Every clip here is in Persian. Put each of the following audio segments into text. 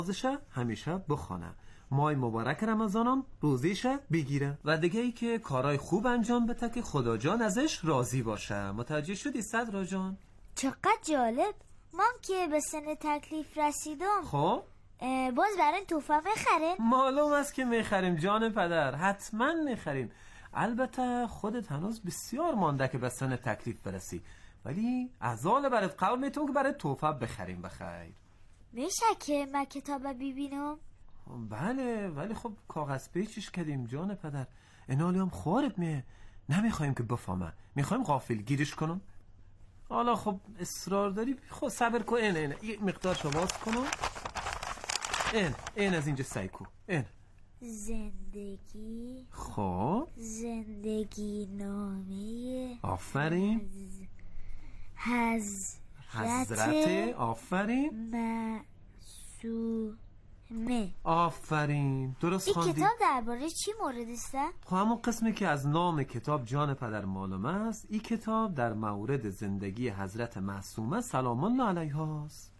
نمازش همیشه بخونه، ماه مبارک رمضانم روزیش بگیره و دیگه ای که کارهای خوب انجام بده که خدا جان ازش راضی باشه. متوجه شدی صدرا جان؟ چقدر جالب. من که به سن تکلیف رسیدم خب باز برای توفه میخرین؟ معلوم است که میخریم جان پدر، حتما میخریم. البته خودت هنوز بسیار مانده که به سن تکلیف برسی، ولی از حال برات قول میتونم که برای توفه بخریم بخیر. میشه که من کتاب ببینم؟ بله ولی خب کاغذ پیچش کردیم جان پدر، اینالی هم خوارت نمیخوایم که بفهمه، میخوایم غافل گیرش کنم. حالا خب اصرار داری خب صبر کن. این یک مقدار شواز کنم. این از اینجا سایکو. این زندگی. خب زندگی نامه. آفرین. حضرت. آفرین. معصومه. آفرین درست این خواندی. کتاب درباره چی مورد است؟ خب همون قسمی که از نام کتاب جان پدر معلوم است، این کتاب در مورد زندگی حضرت معصومه سلام الله علیها است.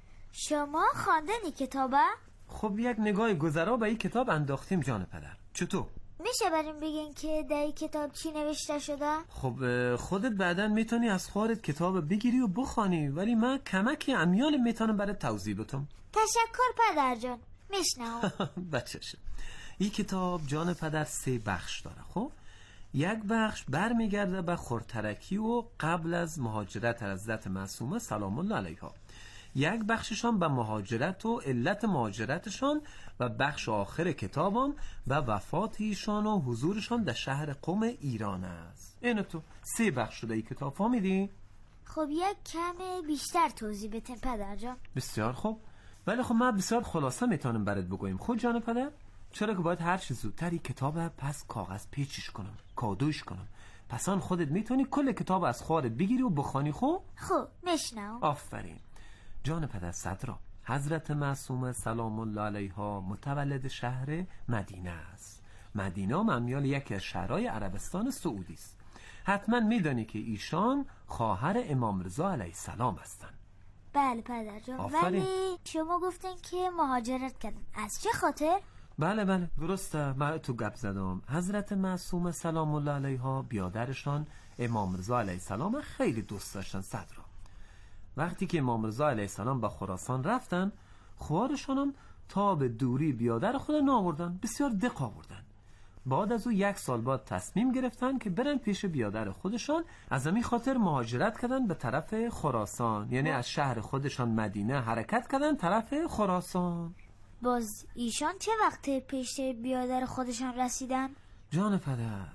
شما خواندن این کتابه؟ خب یک نگاه گذرا به این کتاب انداختیم جان پدر. چطور؟ میشه بریم بگین که در این کتاب چی نوشته شده؟ خب خودت بعداً میتونی از خارت کتاب بگیری و بخوانی، ولی من کمکی عمیال میتونم برای توضیح بدم. تشکر پدر جان، میشنم. بچه‌شه. این کتاب جان پدر 3 بخش داره. خب یک بخش برمیگرده به خورترکی و قبل از مهاجرت حضرت معصومه سلام الله علیها، یک بخششان به مهاجرت و علت مهاجرتشان و بخش آخر کتابم به وفات ایشان و حضورشان در شهر قم ایران است. اینو تو 3 بخش شده ای کتاب، فهمیدی؟ خب یک کم بیشتر توضیح بتین پدر جان. بسیار خوب، ولی خب من بسیار خلاصه میتونم برات بگویم. خود جان پدر، چرا که باید هر چه زودتر این کتاب پس کاغذ پیچش کنم، کادوش کنم. پس آن خودت میتونی کل کتاب از خارت بگیری و بخوانی. خب میشنم. آفرین. جان پدر صدرا، حضرت معصومه سلام الله علیها متولد شهر مدینه است. مدینه ممیال یکی از شهرهای عربستان سعودی است. حتما میدانی که ایشان خواهر امام رضا علیه السلام هستند. بله پدر جان. آفرین. ولی شما گفتین که مهاجرت کردن، از چه خاطر؟ بله درسته، من تو گپ زدم. حضرت معصومه سلام الله علیها بیادرشان امام رضا علیه السلام خیلی دوست داشتن صدرا. وقتی که امام رضا علیه السلام به خراسان رفتن، خوارشانم تا به دوری بیادر خود نآوردن، بسیار دق آوردن. بعد از او 1 سال بعد تصمیم گرفتن که برن پیش بیادر خودشان، از همین خاطر مهاجرت کردن به طرف خراسان، یعنی از شهر خودشان مدینه حرکت کردن طرف خراسان. باز ایشان چه وقت پیش بیادر خودشان رسیدن؟ جان پدر،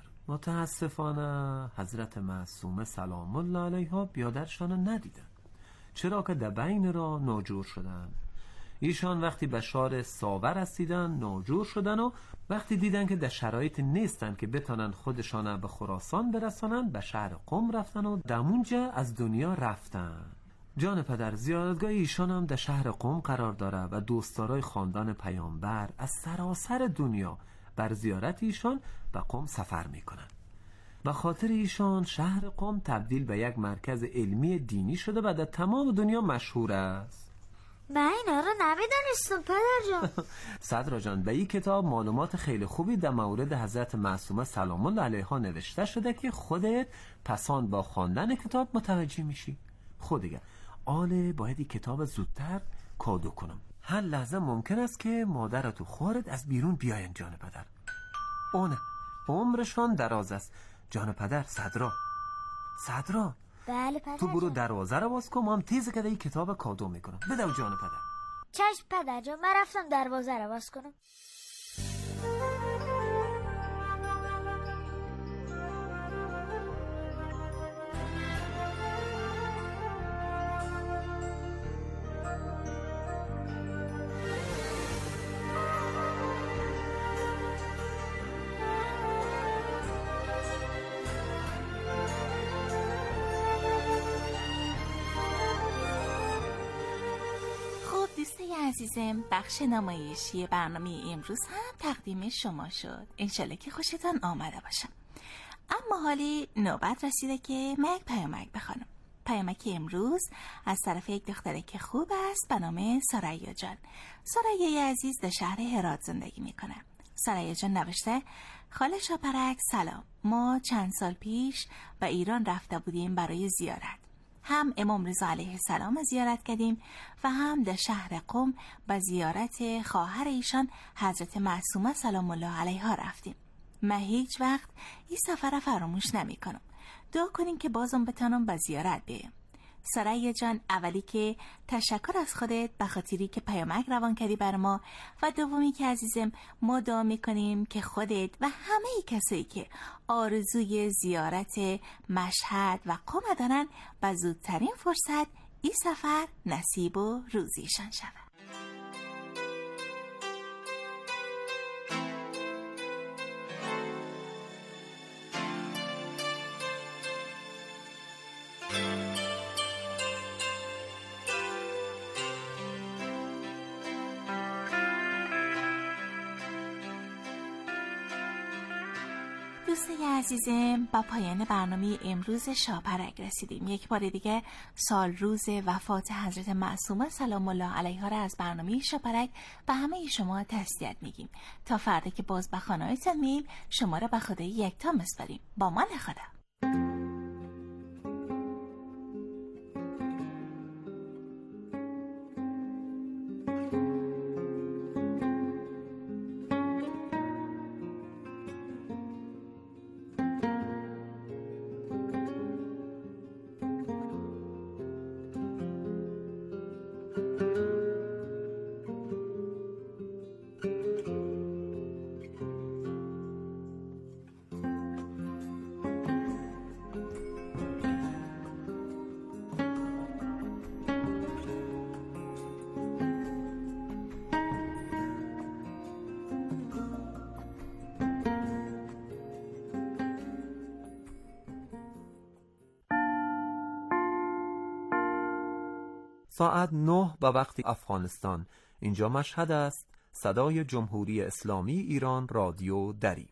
متاسفانه حضرت معصومه سلام الله علیها بیادرشان ندیدن، چرا که در بین را ناجور شدن. ایشان وقتی به شهر ساور رسیدن ناجور شدن و وقتی دیدن که در شرایط نیستن که بتونن خودشان به خراسان برسانن، به شهر قم رفتن و دمونجا از دنیا رفتن. جان پدر، زیارتگاه ایشان هم در شهر قم قرار داره و دوستدارای خاندان پیامبر از سراسر دنیا بر زیارت ایشان به قم سفر میکنن. به خاطر ایشان شهر قم تبدیل به یک مرکز علمی دینی شده و در تمام دنیا مشهور است. من اینا رو نمیدانستم پدر جان. صدرا جان، به این کتاب معلومات خیلی خوبی در مورد حضرت معصومه سلام الله علیها نوشته شده که خودت پسان با خواندن کتاب متوجه میشی. خود دیگه آله باید این کتاب زودتر کادو کنم. هر لحظه ممکن است که مادرت و خواهرت از بیرون بیاین جان پدر. اونه عمرشان دراز است. جان پدر، صدرا. بله پدر تو برو جان. دروازه رو باز کن، من تیز که این کتاب کادو میکنم. بدو جان پدر. چشم پدر جان، من رفتم دروازه رو باز کنم. عزیزم، بخش نمایشی برنامه امروز هم تقدیم شما شد. انشالله که خوشتان آمده باشم. اما حالی نوبت رسیده که من یک پیامک بخوانم. پیامک امروز از طرف یک دخترک خوب است به نام سریا جان. سریا عزیز در شهر هرات زندگی میکنه. سریا جان نوشته: خاله شاپرک سلام، ما چند سال پیش به ایران رفته بودیم برای زیارت. هم امام رضا علیه السلام زیارت کردیم و هم در شهر قم به زیارت خواهر ایشان حضرت معصومه سلام الله علیها رفتیم. من هیچ وقت این سفر فراموش نمی کنم. دعا کنیم که بازم بتانم به زیارت بیایم. سریا جان، اولی که تشکر از خودت به خاطری که پیامک روان کردی بر ما، و دومی که عزیزم ما دعا میکنیم که خودت و همه کسایی که آرزوی زیارت مشهد و قم دارن به زودترین فرصت این سفر نصیب و روزیشان شود. دوستای عزیزم، با پایان برنامه امروز شاپرک رسیدیم. یک بار دیگه سال روز وفات حضرت معصومه سلام الله علیها را از برنامه شاپرک به همه شما تسلیت میگیم. تا فردا که باز به خانه‌تون میایم، شما را به خدای یکتا میسپاریم. با من خدا. ساعت 9 به وقت افغانستان. اینجا مشهد است. صدای جمهوری اسلامی ایران، رادیو دری.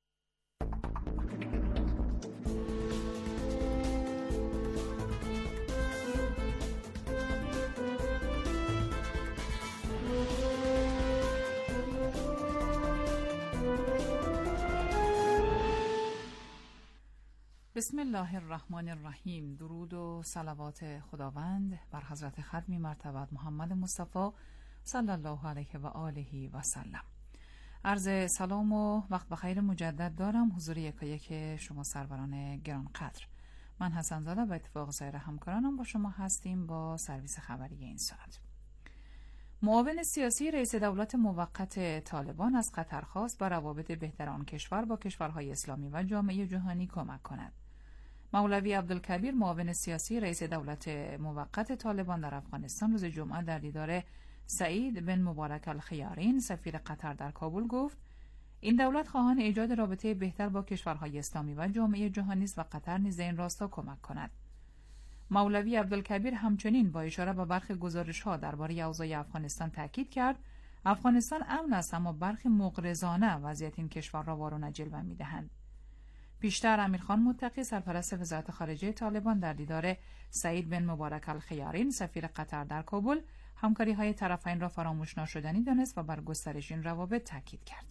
بسم الله الرحمن الرحیم. درود و صلوات خداوند بر حضرت ختمی مرتبت محمد مصطفی صلی الله علیه و آله و سلم. عرض سلام و وقت بخیر مجدد دارم حضور یکایک شما سروران گرانقدر. من حسن زاده به اتفاق سایر همکارانم با شما هستیم با سرویس خبری این ساعت. معاون سیاسی رئیس دولت موقت طالبان از قطر خواست با روابط بهتر آن کشور با کشورهای اسلامی و جامعه جهانی کمک کند. مولوی عبدالکبیر معاون سیاسی رئیس دولت موقت طالبان در افغانستان روز جمعه در دیدار سعید بن مبارک الخیارین سفیر قطر در کابل گفت این دولت خواهان ایجاد رابطه بهتر با کشورهای اسلامی و جامعه جهانی است و قطر نیز این راستا کمک کند. مولوی عبدالکبیر همچنین با اشاره به برخی گزارش‌ها درباره اوضاع افغانستان تاکید کرد افغانستان امن است اما برخی مغرضانه وضعیت این کشور را وارونه جلوه می‌دهند. پیشتر امیرخان متقی سرپرست وزارت خارجه طالبان در دیدار سعید بن مبارک الخیارین سفیر قطر در کابل همکاری‌های طرفین را فراموش ناشدنی دانست و بر گسترش این روابط تاکید کرد.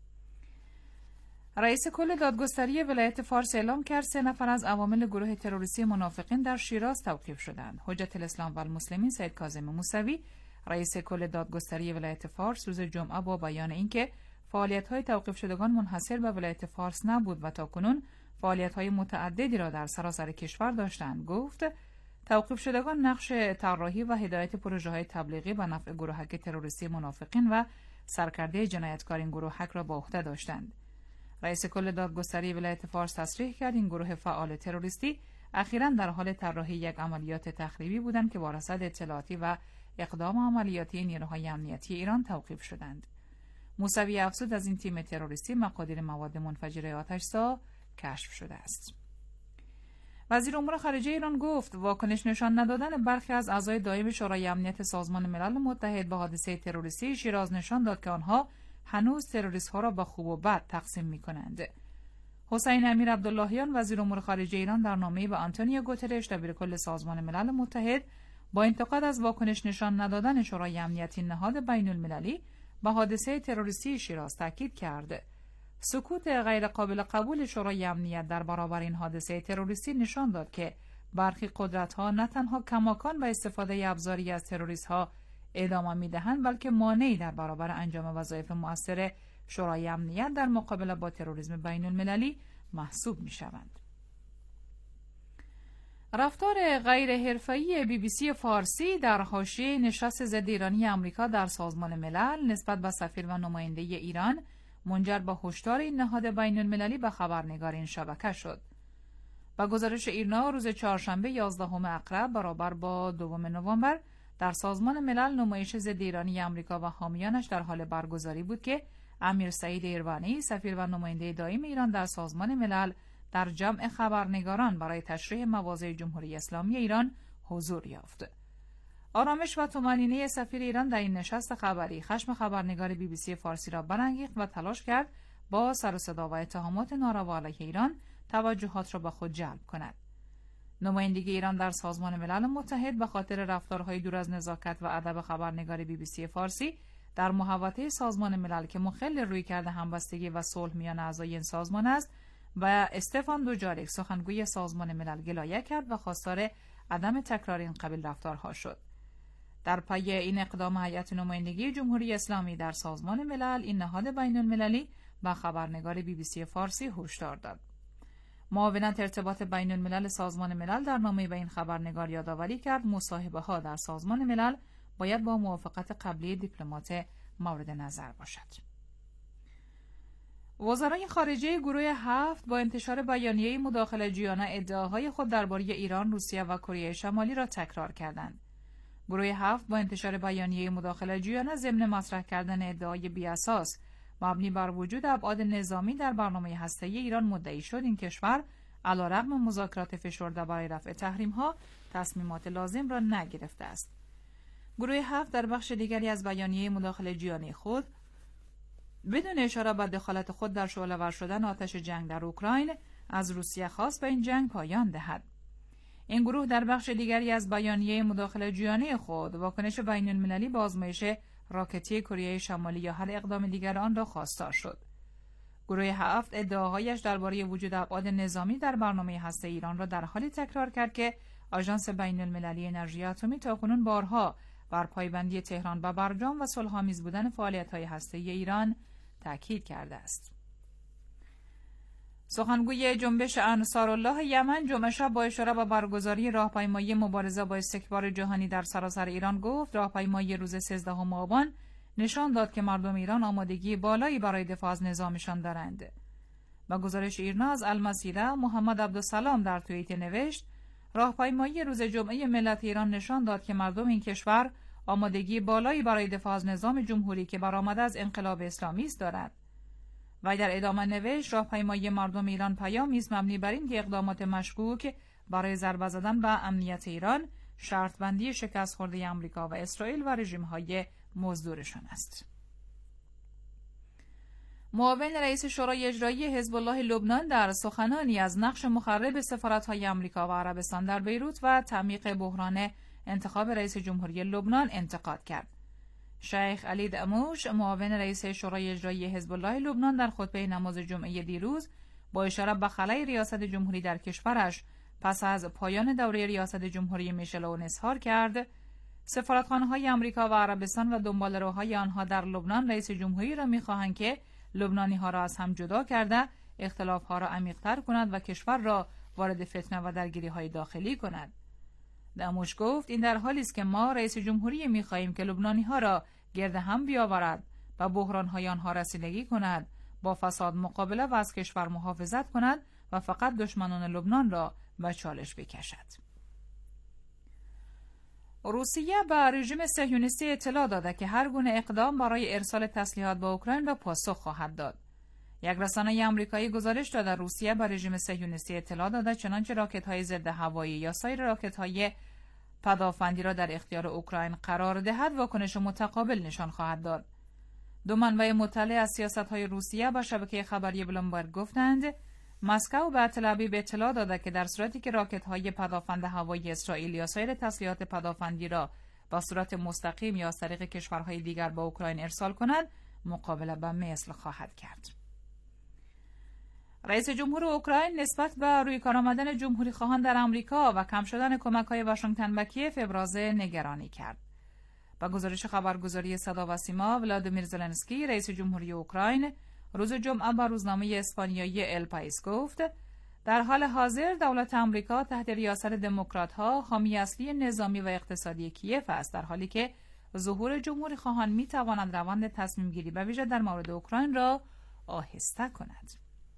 رئیس کل دادگستری ولایت فارس اعلام کرد 3 نفر از عوامل گروه تروریستی منافقین در شیراز توقیف شدند. حجت الاسلام و المسلمین سید کاظم موسوی رئیس کل دادگستری ولایت فارس روز جمعه با بیان اینکه فعالیت‌های توقیف شدگان منحصر به ولایت فارس نبود و تاکنون فعالیت‌های متعددی را در سراسر کشور داشتند گفت توقیف شدگان نقش طراحی و هدایت پروژه‌های تبلیغی به نفع گروهک تروریستی منافقین و سرکرده جنایتکار این گروهک را به عهده داشتند. رئیس کل دادگستری ولایت فارس تصریح کرد این گروه فعال تروریستی اخیراً در حال طراحی یک عملیات تخریبی بودند که با رصد اطلاعاتی و اقدام عملیاتی نیروهای امنیتی ایران توقیف شدند. موسوی افزود از این تیم تروریستی مقادیر مواد منفجره آتش‌زا کشف شده است. وزیر امور خارجه ایران گفت واکنش نشان ندادن برخی از اعضای دایم شورای امنیت سازمان ملل متحد به حادثه تروریستی شیراز نشان داد که آنها هنوز تروریست‌ها را با خوب و بد تقسیم می‌کنند. حسین امیر عبداللهیان وزیر امور خارجه ایران در نامه‌ای به آنتونیو گوترش دبیرکل سازمان ملل متحد با انتقاد از واکنش نشان ندادن شورای امنیتی نهاد بین‌المللی به حادثه تروریستی شیراز تاکید کرد. سکوت غیر قابل قبول شورای امنیت در برابر این حادثه تروریستی نشان داد که برخی قدرت‌ها نه تنها کماکان به استفاده ابزاری از تروریست‌ها ادامه می‌دهند، بلکه مانعی در برابر انجام وظایف مؤثر شورای امنیت در مقابله با تروریسم بین‌المللی محسوب می‌شوند. رفتار غیر حرفه‌ای BBC فارسی در حاشیه نشست ضد ایرانی آمریکا در سازمان ملل نسبت به سفیر و نماینده ایران منجر به هشدار این نهاد بین‌المللی به خبرنگار این شبکه شد. با گزارش ایرنا روز چهارشنبه 11 اکربر برابر با 2 نوامبر در سازمان ملل نمایش ضد ایرانی آمریکا و حامیانش در حال برگزاری بود که امیر سعید ایروانی سفیر و نماینده دائم ایران در سازمان ملل در جمع خبرنگاران برای تشریح مواضع جمهوری اسلامی ایران حضور یافت. آرامش و طمأنینه سفیر ایران در این نشست خبری خشم خبرنگار BBC فارسی را برانگیخت و تلاش کرد با سر و صدا و اتهامات ناروا علیه ایران توجهات را به خود جلب کند. نمایندگی ایران در سازمان ملل متحد به خاطر رفتارهای دور از نزاکت و ادب خبرنگار BBC فارسی در محوطه سازمان ملل که مخل رویکرد همبستگی و صلح میان اعضای این سازمان است و استفان دوجاریک سخنگوی سازمان ملل گلایه کرد و خواستار عدم تکرار این قبیل رفتارها شد. در پی این اقدام هیئت نمایندگی جمهوری اسلامی در سازمان ملل این نهاد بین‌المللی به خبرنگار BBC فارسی هشدار داد. معاونت ارتباط بین‌الملل سازمان ملل در نامه‌ای به این خبرنگار یادآوری کرد مصاحبه‌ها در سازمان ملل باید با موافقت قبلی دیپلمات مورد نظر باشد. وزرای خارجه گروه 7 با انتشار بیانیه مداخله‌جویانه ادعاهای خود درباره ایران، روسیه و کره شمالی را تکرار کردند. گروه 7 با انتشار بیانیه مداخله‌جویانه ضمن مطرح کردن ادعای بی‌اساس مبنی بر وجود ابعاد نظامی در برنامه هسته‌ای ایران مدعی شد این کشور علیرغم مذاکرات فشرده برای رفع تحریم‌ها تصمیمات لازم را نگرفته است. گروه 7 در بخش دیگری از بیانیه مداخله‌جویانه خود بدون اشاره به دخالت خود در شعله‌ور شدن آتش جنگ در اوکراین از روسیه خواست به این جنگ پایان دهد. این گروه در بخش دیگری از بیانیه مداخله‌جویانه خود واکنش بین‌المللی به آزمایش راکتی کره شمالی یا هر اقدام دیگر آن را خواستار شد. گروه 7 ادعاهایش درباره وجود ابعاد نظامی در برنامه هسته‌ای ایران را در حالی تکرار کرد که آژانس بین‌المللی انرژی اتمی تاکنون بارها بر پایبندی تهران به برجام و صلح‌آمیز بودن فعالیت‌های هسته‌ای ایران تاکید کرده است. سخنگوی جنبش انصارالله یمن جمعه شب با اشاره به برگزاری راهپیمایی مبارزه با استکبار جهانی در سراسر ایران گفت راهپیمایی روز 13 آبان نشان داد که مردم ایران آمادگی بالایی برای دفاع از نظامشان دارند. با گزارش ایرنا از المسیره محمد عبدالسلام در توییت نوشت راهپیمایی روز جمعه ملت ایران نشان داد که مردم این کشور آمادگی بالایی برای دفاع از نظام جمهوری که برآمده از انقلاب اسلامی است دارد. و در ادامه نوشت راهپیمایی مردم ایران پیامی است مبنی بر این که اقدامات مشکوک برای ضربه زدن به امنیت ایران شرط بندی شکست خورده آمریکا و اسرائیل و رژیم‌های مزدورشان است. معاون رئیس شورای اجرایی حزب الله لبنان در سخنانی از نقش مخرب سفارت‌های آمریکا و عربستان در بیروت و تعمیق بحران انتخاب رئیس جمهوری لبنان انتقاد کرد. شیخ علی دموش معاون رئیس شورای اجرایی حزب الله لبنان در خطبه نماز جمعه دیروز با اشاره به خلای ریاست جمهوری در کشورش پس از پایان دوره ریاست جمهوری میشل اون اظهار کرد سفارتخانه‌های آمریکا و عربستان و دنباله‌روهای آنها در لبنان رئیس جمهوری را می‌خواهند که لبنانی‌ها را از هم جدا کرده اختلاف‌ها را عمیق‌تر کند و کشور را وارد فتنه و درگیری‌های داخلی کند. دموش گفت این در حالی است که ما رئیس جمهوری می‌خواهیم که لبنانی‌ها را گرد هم بیاورد و بحران‌های آنها رسیدگی کند، با فساد مقابله و از کشور محافظت کند و فقط دشمنان لبنان را به چالش بکشد. روسیه به رژیم صهیونیستی اطلاع داده که هر گونه اقدام برای ارسال تسلیحات به اوکراین را پاسخ خواهد داد. یک رسانه آمریکایی گزارش داده روسیه به رژیم صهیونیستی اطلاع داده چنانچه راکت‌های ضد هوایی یا سایر راکت‌های پدافندی را در اختیار اوکراین قرار دهد واکنش متقابل نشان خواهد داد. دو منبع مطلع از سیاست‌های روسیه به شبکه خبری بلومبرگ گفتند مسکو به تل‌آویو اطلاع داده که در صورتی که راکت‌های پدافند هوایی اسرائیل یا سایر تسلیحات پدافندی را با صورت مستقیم یا از طریق کشورهای دیگر به اوکراین ارسال کند، مقابله به مثل خواهد کرد. رئیس جمهور اوکراین نسبت به روی کار آمدن جمهوری خواهان در آمریکا و کم شدن کمک‌های واشنگتن به کیف ابراز نگرانی کرد. با گزارش خبرگزاری صدا و سیما، ولادیمیر زلنسکی رئیس جمهوری اوکراین روز جمعه با روزنامه اسپانیایی ال پایس گفت در حال حاضر دولت آمریکا تحت ریاست دموکرات‌ها حامی اصلی نظامی و اقتصادی کیف است، در حالی که ظهور جمهوری خواهان می‌تواند روند تصمیم گیری به ویژه در مورد اوکراین را آهسته کند.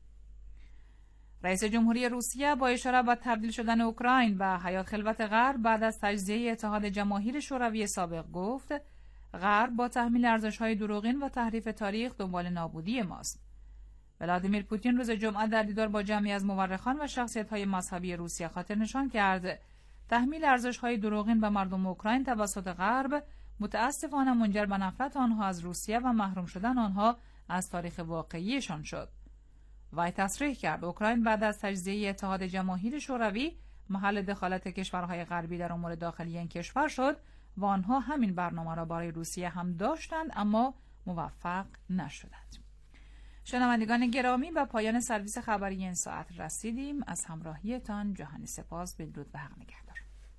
رئیس جمهوری روسیه با اشاره به تبدیل شدن اوکراین به حیات خلوت غرب بعد از تجزیه اتحاد جماهیر شوروی سابق گفت غرب با تحمیل ارزش‌های دروغین و تحریف تاریخ دنبال نابودی ماست. ولادیمیر پوتین روز جمعه در دیدار با جمعی از مورخان و شخصیت‌های مذهبی روسیه خاطر نشان کرد تحمیل ارزش‌های دروغین به مردم اوکراین توسط غرب متأسفانه منجر به نفرت آنها از روسیه و محروم شدن آنها از تاریخ واقعیشان شد. وی تصریح کرد اوکراین بعد از تجزیه اتحاد جماهیر شوروی محل دخالت کشورهای غربی در امور داخلی این کشور شد و آنها همین برنامه را برای روسیه هم داشتند اما موفق نشدند. شنوندگان گرامی، به پایان سرویس خبری این ساعت رسیدیم. از همراهیتان جهانی سپاس. بدرود و حق نگهدار.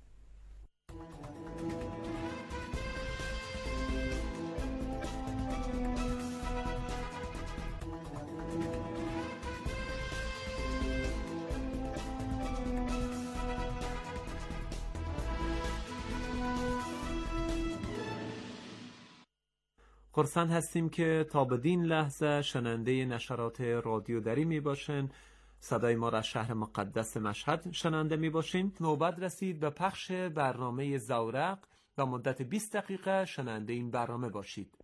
خرسند هستیم که تا بدین لحظه شننده نشرات رادیو دری می باشین. صدای ما را شهر مقدس مشهد شننده می باشین. نوبت رسید به پخش برنامه زورق و مدت 20 دقیقه شننده این برنامه باشید.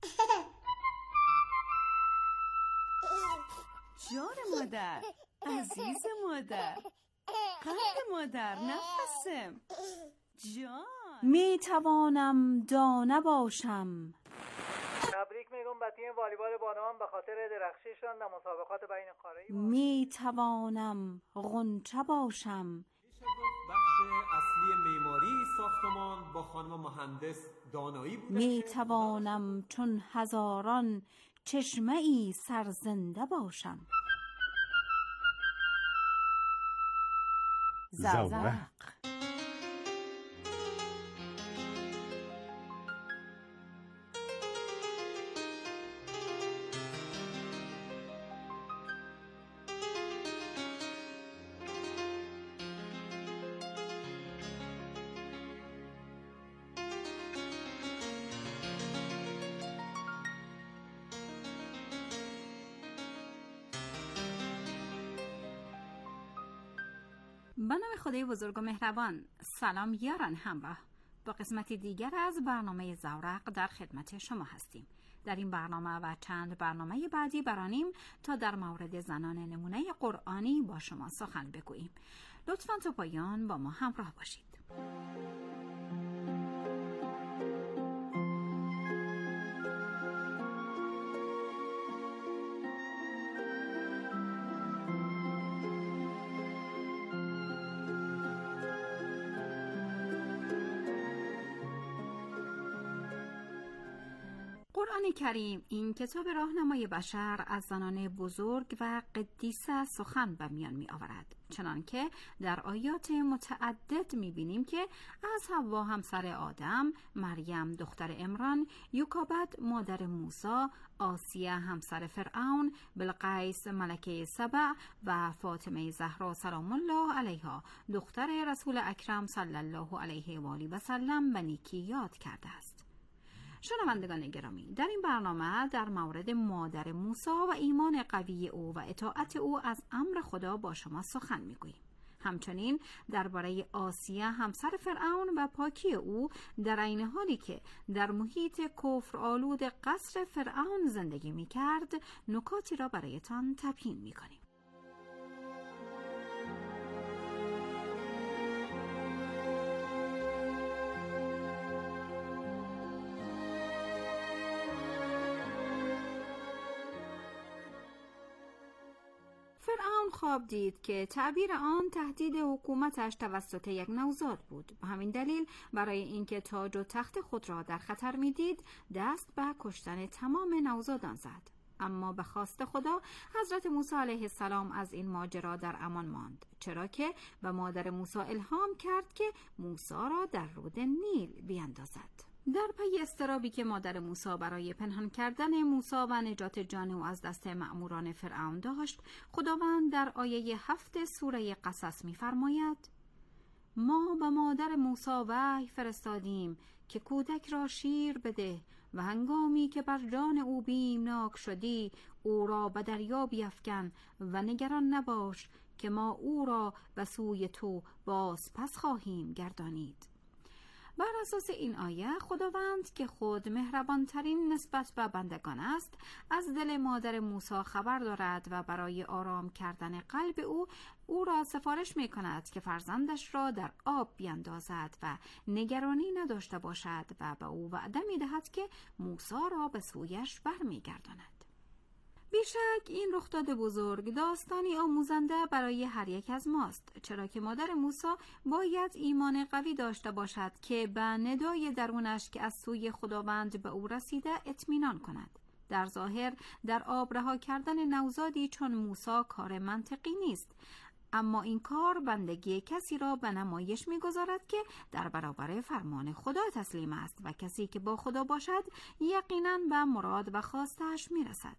جان مادر، عزیز مادر، قلب مادر، نفسم، جان. می توانم دانه باشم. تبریک میگم به تیم والیبال بانوان به خاطر درخشیشان در مسابقات بین قاره‌ای. می توانم غنچه باشم. میشه گفت بخش اصلی معماری ساختمان با خانم مهندس دانایی بوده. می توانم چون هزاران چشمه ای سرزنده باشم. زورق. به نام خدای بزرگ و مهربان. سلام یاران همراه، با قسمتی دیگر از برنامه زورق در خدمت شما هستیم. در این برنامه و چند برنامه بعدی برانیم تا در مورد زنان نمونه قرآنی با شما سخن بگوییم. لطفاً تا پایان با ما همراه باشید. قرآن کریم، این کتاب راهنمای بشر، از زنان بزرگ و قدیسه سخن به میان می آورد، چنانکه در آیات متعدد می بینیم که از حوا همسر آدم، مریم دختر عمران، یوکابد مادر موسی، آسیه همسر فرعون، بلقیس ملکه سبع و فاطمه زهرا سلام الله علیها دختر رسول اکرم صلی الله علیه و آله و سلم به نیکی یاد کرده است. شنوندگان گرامی، در این برنامه در مورد مادر موسی و ایمان قوی او و اطاعت او از امر خدا با شما سخن میگوییم. همچنین درباره آسیه همسر فرعون و پاکی او در عین حالی که در محیط کفر آلود قصر فرعون زندگی میکرد نکاتی را برایتان تبیین میکنیم. فرعون خواب دید که تعبیر آن تهدید حکومتش توسط یک نوزاد بود. به همین دلیل برای اینکه تاج و تخت خود را در خطر می‌دید، دست به کشتن تمام نوزادان زد. اما به خواست خدا حضرت موسی علیه السلام از این ماجرا در امان ماند، چرا که به مادر موسی الهام کرد که موسی را در رود نیل بیندازد. در پی اضطرابی که مادر موسی برای پنهان کردن موسی و نجات جان او از دست مأموران فرعون داشت، خداوند در آیه 7 سوره قصص می‌فرماید: ما به مادر موسی وحی فرستادیم که کودک را شیر بده و هنگامی که بر جان او بیمناک شدی او را به دریا بیفکن و نگران نباش که ما او را به سوی تو باز پس خواهیم گردانید. بر اساس این آیه خداوند که خود مهربانترین نسبت به بندگان است از دل مادر موسی خبر دارد و برای آرام کردن قلب او را سفارش می کند که فرزندش را در آب بیندازد و نگرانی نداشته باشد و به او وعده می دهد که موسی را به سویش برمی گرداند. بیشک این رخداد بزرگ داستانی آموزنده برای هر یک از ماست، چرا که مادر موسی باید ایمان قوی داشته باشد که به ندای درونش که از سوی خداوند به او رسیده اطمینان کند. در ظاهر در آب رها کردن نوزادی چون موسی کار منطقی نیست، اما این کار بندگی کسی را به نمایش می‌گذارد که در برابر فرمان خدا تسلیم است و کسی که با خدا باشد یقیناً به مراد و خواستش می‌رسد.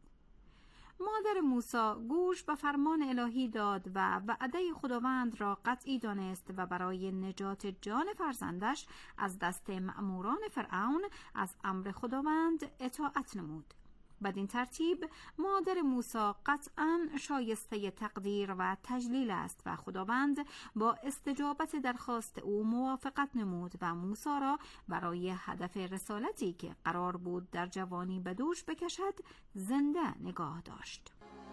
مادر موسی گوش به فرمان الهی داد و وعده خداوند را قطعی دانست و برای نجات جان فرزندش از دست مأموران فرعون از امر خداوند اطاعت نمود. بدین ترتیب مادر موسی قطعاً شایسته تقدیر و تجلیل است و خداوند با استجابت درخواست او موافقت نمود و موسی را برای هدف رسالتی که قرار بود در جوانی به دوش بکشد زنده نگاه داشت.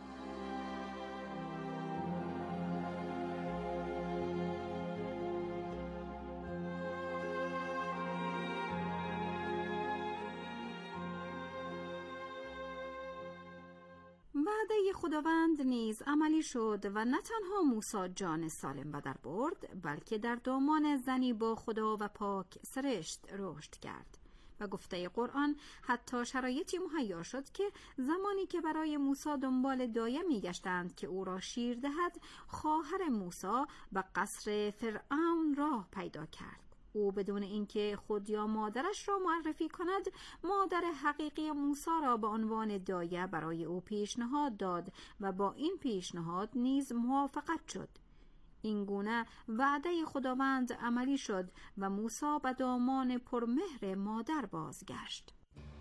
وعده خداوند نیز عملی شد و نه تنها موسی جان سالم به در برد، بلکه در دامان زنی با خدا و پاک سرشت رشد کرد. و گفته قرآن حتی شرایطی مهیا شد که زمانی که برای موسی دنبال دایه می‌گشتند که او را شیر دهد، خواهر موسی به قصر فرعون راه پیدا کرد. او بدون اینکه خود یا مادرش را معرفی کند، مادر حقیقی موسی را به عنوان دایه برای او پیشنهاد داد و با این پیشنهاد نیز موافقت شد. این گونه وعده خداوند عملی شد و موسی به دامان پرمهر مادر بازگشت.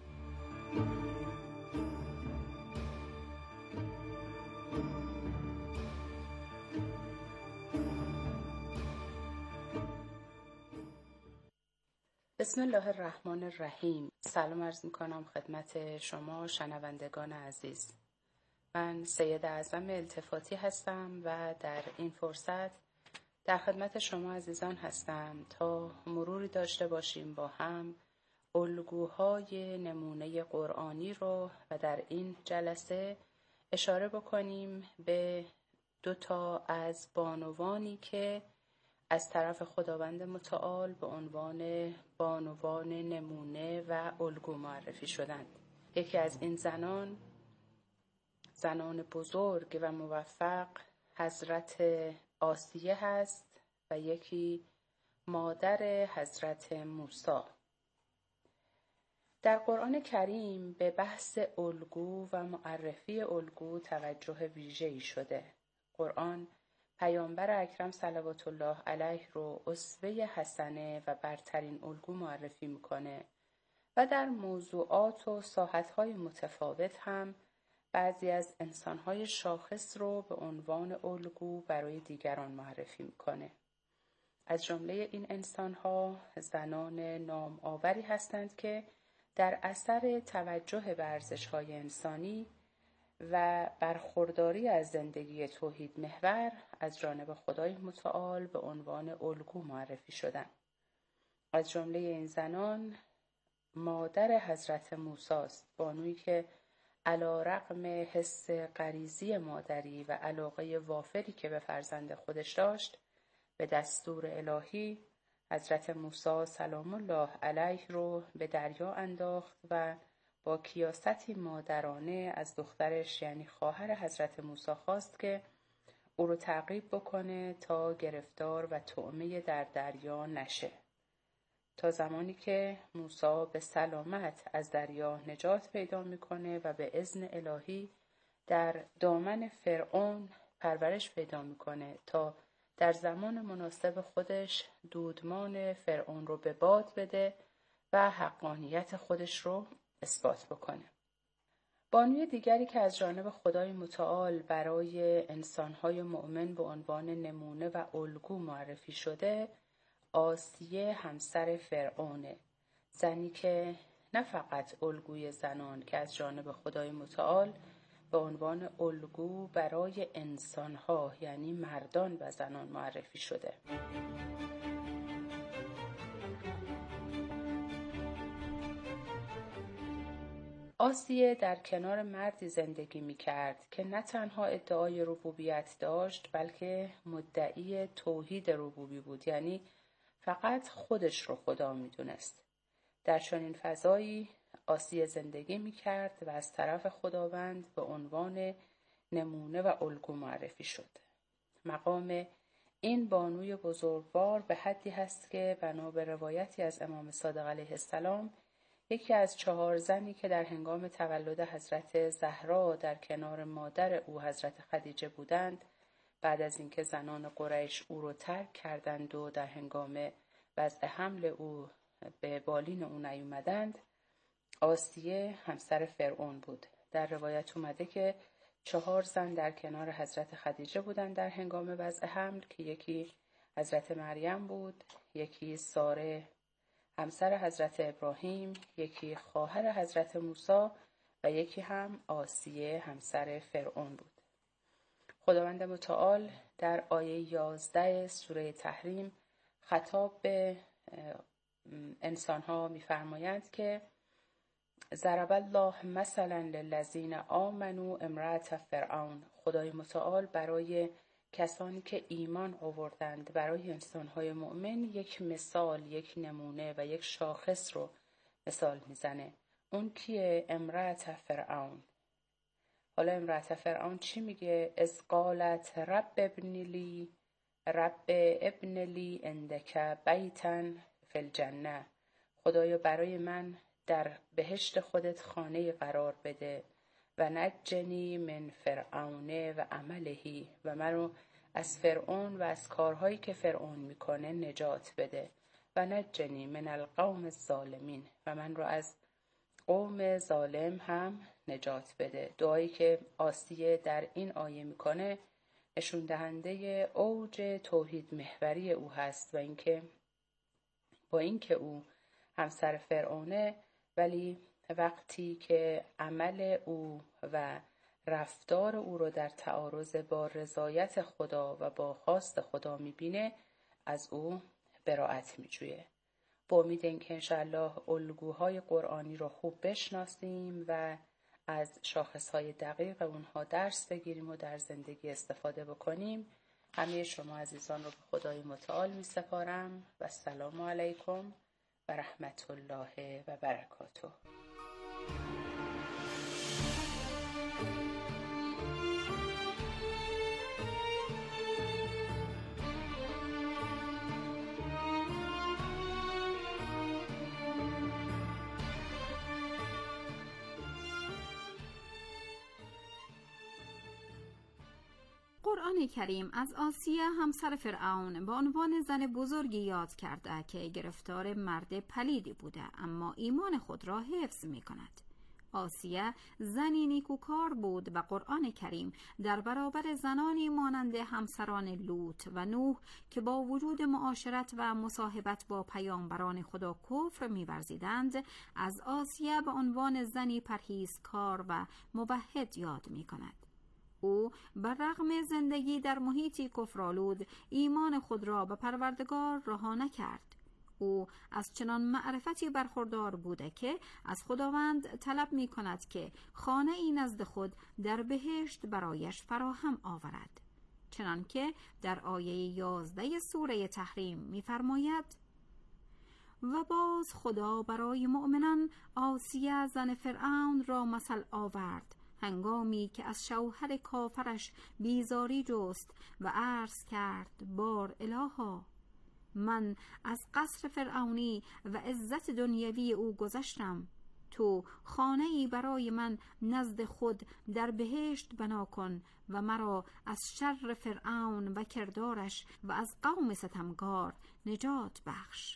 بسم الله الرحمن الرحیم. سلام عرض میکنم خدمت شما شنوندگان عزیز. من سید اعظم التفاتی هستم و در این فرصت در خدمت شما عزیزان هستم تا مروری داشته باشیم با هم الگوهای نمونه قرآنی رو و در این جلسه اشاره بکنیم به 2 از بانوانی که از طرف خداوند متعال به عنوان بانوان نمونه و الگو معرفی شدند. یکی از این زنان بزرگ و موفق حضرت آسیه هست و یکی مادر حضرت موسی. در قرآن کریم به بحث الگو و معرفی الگو توجه ویژه‌ای شده. قرآن پیامبر اکرم صلوات الله علیه رو اسوه حسنه و برترین الگو معرفی میکنه و در موضوعات و ساحت‌های متفاوت هم بعضی از انسان‌های شاخص رو به عنوان الگو برای دیگران معرفی میکنه. از جمله این انسان‌ها زنان نام آوری هستند که در اثر توجه به ارزش‌های انسانی و برخورداری از زندگی توحید محور از جانب خدای متعال به عنوان الگو معرفی شدند. از جمله این زنان مادر حضرت موسی است، بانویی که علی رغم حس غریزی مادری و علاقه وافری که به فرزند خودش داشت، به دستور الهی حضرت موسی سلام الله علیه رو به دریا انداخت و با کیاستی مادرانه از دخترش یعنی خواهر حضرت موسی خواست که او رو تعقیب بکنه تا گرفتار و طعمه در دریا نشه. تا زمانی که موسی به سلامت از دریا نجات پیدا میکنه و به اذن الهی در دامن فرعون پرورش پیدا میکنه تا در زمان مناسب خودش دودمان فرعون رو به باد بده و حقانیت خودش رو اثبات بکنه. بانوی دیگری که از جانب خدای متعال برای انسانهای مؤمن به عنوان نمونه و الگو معرفی شده، آسیه همسر فرعونه، زنی که نه فقط الگوی زنان که از جانب خدای متعال به عنوان الگو برای انسانها یعنی مردان و زنان معرفی شده. آسیه در کنار مردی زندگی می کرد که نه تنها ادعای ربوبیت داشت بلکه مدعی توحید ربوبی بود، یعنی فقط خودش رو خدا می دونست. در چنین فضایی آسیه زندگی می کرد و از طرف خداوند به عنوان نمونه و الگو معرفی شد. مقام این بانوی بزرگوار به حدی هست که بنا به روایتی از امام صادق علیه السلام، یکی از 4 زنی که در هنگام تولد حضرت زهرا در کنار مادر او حضرت خدیجه بودند، بعد از اینکه زنان قریش او را ترک کردند و در هنگام وضع حمل او به بالین او نیامدند، آسیه همسر فرعون بود. در روایت اومده که 4 زن در کنار حضرت خدیجه بودند در هنگام وضع حمل که یکی حضرت مریم بود، یکی ساره همسر حضرت ابراهیم، یکی خواهر حضرت موسی و یکی هم آسیه همسر فرعون بود. خداوند متعال در آیه 11 سوره تحریم خطاب به انسانها می‌فرمایند که ضرب الله مثلا للذین آمنوا امرأة فرعون. خدای متعال برای کسانی که ایمان آوردند، برای انسان‌های مؤمن یک مثال، یک نمونه و یک شاخص رو مثال میزنه. اون کیه؟ امرأة فرعون. حالا امرأة فرعون چی میگه؟ اذ قالت رب ابن لی عندک بیتا فی الجنه. خدایا برای من در بهشت خودت خانه قرار بده و نجنی من فرعون و عمله، و منو از فرعون و از کارهایی که فرعون میکنه نجات بده، و نجنی من القوم الظالمین، و من رو از قوم ظالم هم نجات بده. دعایی که آسیه در این آیه میکنه نشون دهنده اوج توحید محوری او هست و اینکه با اینکه او همسر فرعونه، ولی وقتی که عمل او و رفتار او رو در تعارض با رضایت خدا و با خواست خدا میبینه، از او براءت میجویه. با امید اینکه انشاءالله الگوهای قرآنی رو خوب بشناسیم و از شاخصهای دقیق اونها درس بگیریم و در زندگی استفاده بکنیم، همه شما عزیزان رو به خدای متعال می سپارم و السلام علیکم و رحمت الله و برکاته. قرآن کریم از آسیه همسر فرعون به عنوان زن بزرگی یاد کرده که گرفتار مرد پلیدی بوده اما ایمان خود را حفظ می کند. آسیه زنی نیکوکار بود و قرآن کریم در برابر زنانی مانند همسران لوط و نوح که با وجود معاشرت و مصاحبت با پیامبران خدا کفر می‌ورزیدند، از آسیه به عنوان زنی پرهیزکار و موحد یاد می کند. او بر رغم زندگی در محیطی کفرآلود ایمان خود را به پروردگار رها نکرد. او از چنان معرفتی برخوردار بوده که از خداوند طلب می کند که خانه ای نزد خود در بهشت برایش فراهم آورد، چنان که در آیه 11 سوره تحریم می فرماید: و باز خدا برای مؤمنان آسیه زن فرعون را مثل آورد، هنگامی که از شوهر کافرش بیزاری جست و عرض کرد: بار الها، من از قصر فرعونی و عزت دنیوی او گذشتم، تو خانه ای برای من نزد خود در بهشت بنا کن و مرا از شر فرعون و کردارش و از قوم ستمگار نجات بخش.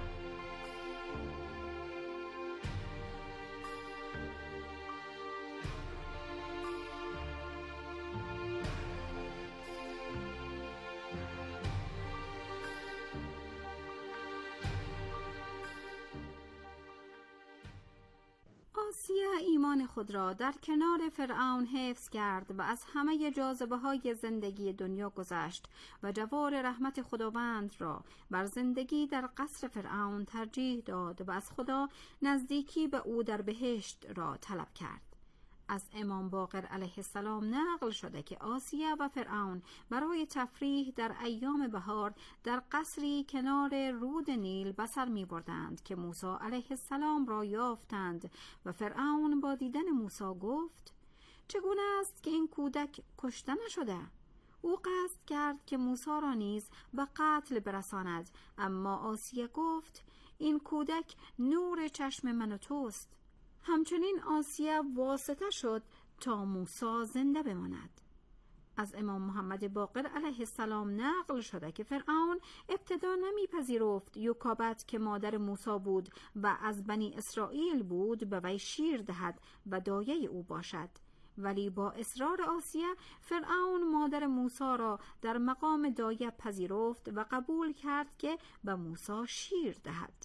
آسیه ایمان خود را در کنار فرعون حفظ کرد و از همه جاذبه های زندگی دنیا گذشت و جوار رحمت خداوند را بر زندگی در قصر فرعون ترجیح داد و از خدا نزدیکی به او در بهشت را طلب کرد. از امام باقر علیه السلام نقل شده که آسیه و فرعون برای تفریح در ایام بهار در قصری کنار رود نیل به سر می بردند که موسی علیه السلام را یافتند و فرعون با دیدن موسی گفت: چگونه است که این کودک کشته نشده؟ او قصد کرد که موسی را نیز به قتل برساند، اما آسیه گفت: این کودک نور چشم من و توست. همچنین آسیه واسطه شد تا موسی زنده بماند. از امام محمد باقر علیه السلام نقل شده که فرعون ابتدا نمیپذیرفت یوکابد که مادر موسی بود و از بنی اسرائیل بود به وی شیر دهد و دایه او باشد، ولی با اصرار آسیه فرعون مادر موسی را در مقام دایه پذیرفت و قبول کرد که به موسی شیر دهد.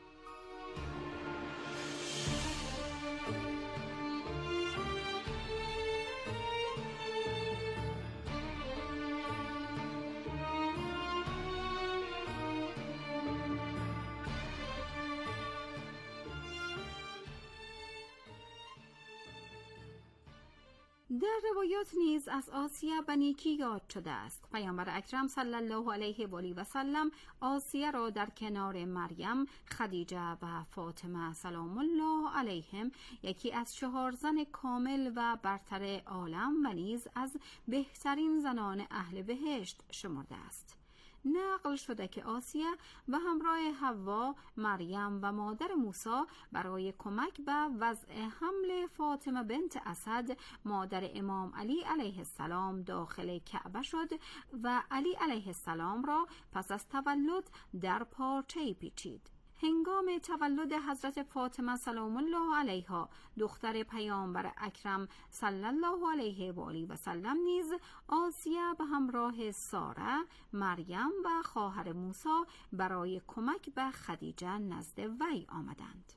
در روایات نیز از آسیه به نیکی یاد شده است. پیامبر اکرم صلی الله علیه و آله و سلم آسیه را در کنار مریم، خدیجه و فاطمه سلام الله علیهم، یکی از 4 زن کامل و برتر عالم و نیز از بهترین زنان اهل بهشت شمرده است. نقل شده که آسیه و همراه حوا، مریم و مادر موسی برای کمک به وضع حمل فاطمه بنت اسد مادر امام علی علیه السلام داخل کعبه شد و علی علیه السلام را پس از تولد در پارچه‌ای پیچید. هنگام تولد حضرت فاطمه سلام الله علیها دختر پیامبر اکرم صلی الله علیه و آله و سلم نیز آسیه به همراه ساره، مریم و خواهر موسی برای کمک به خدیجه نزد وی آمدند.